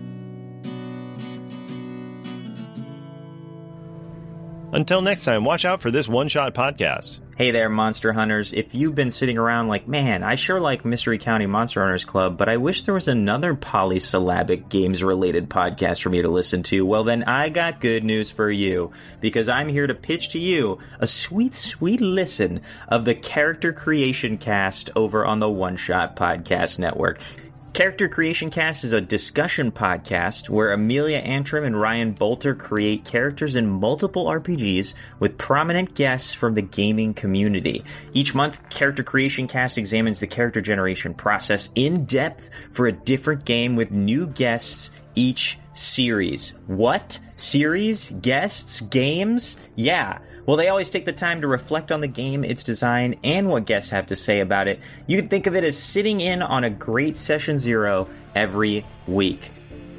Until next time, watch out for this one-shot podcast. Hey there, Monster Hunters. If you've been sitting around like, man, I sure like Mystery County Monster Hunters Club, but I wish there was another polysyllabic games-related podcast for me to listen to, well then I got good news for you, because I'm here to pitch to you a sweet, sweet listen of the Character Creation Cast over on the One Shot Podcast Network. Character Creation Cast is a discussion podcast where Amelia Antrim and Ryan Bolter create characters in multiple RPGs with prominent guests from the gaming community. Each month, Character Creation Cast examines the character generation process in depth for a different game with new guests each series. What? Series? Guests? Games? Yeah. Well, they always take the time to reflect on the game, its design, and what guests have to say about it. You can think of it as sitting in on a great Session Zero every week.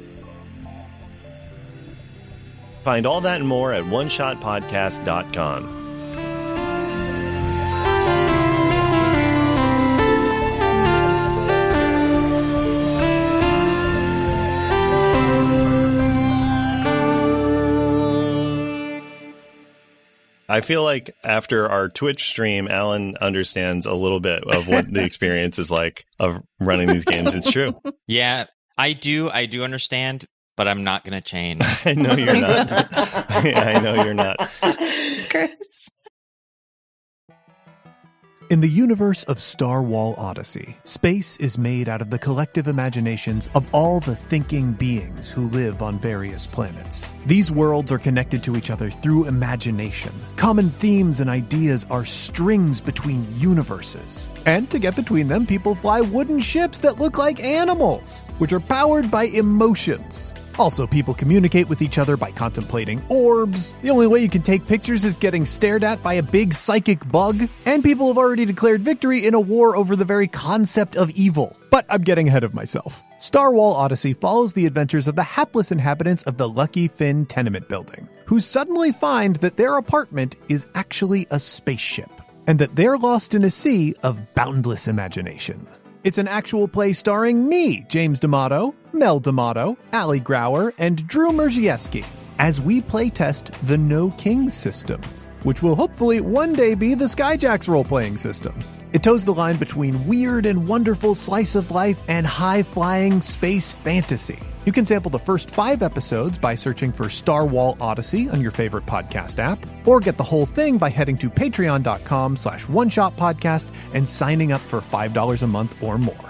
Find all that and more at oneshotpodcast.com. I feel like after our Twitch stream, Alan understands a little bit of what the experience is like of running these games. It's true. Yeah, I do understand, but I'm not going to change. I know you're not. I know you're not. Jesus Christ. In the universe of Star Wall Odyssey, space is made out of the collective imaginations of all the thinking beings who live on various planets. These worlds are connected to each other through imagination. Common themes and ideas are strings between universes. And to get between them, people fly wooden ships that look like animals, which are powered by emotions. Also, people communicate with each other by contemplating orbs. The only way you can take pictures is getting stared at by a big psychic bug. And people have already declared victory in a war over the very concept of evil. But I'm getting ahead of myself. Star Wall Odyssey follows the adventures of the hapless inhabitants of the Lucky Finn tenement building, who suddenly find that their apartment is actually a spaceship, and that they're lost in a sea of boundless imagination. It's an actual play starring me, James D'Amato, Mel D'Amato, Ali Grauer, and Drew Merzieski, as we playtest the No Kings system, which will hopefully one day be the Skyjacks role-playing system. It toes the line between weird and wonderful slice of life and high-flying space fantasy. You can sample the first 5 episodes by searching for Star Wall Odyssey on your favorite podcast app, or get the whole thing by heading to patreon.com/oneshotpodcast and signing up for $5 a month or more.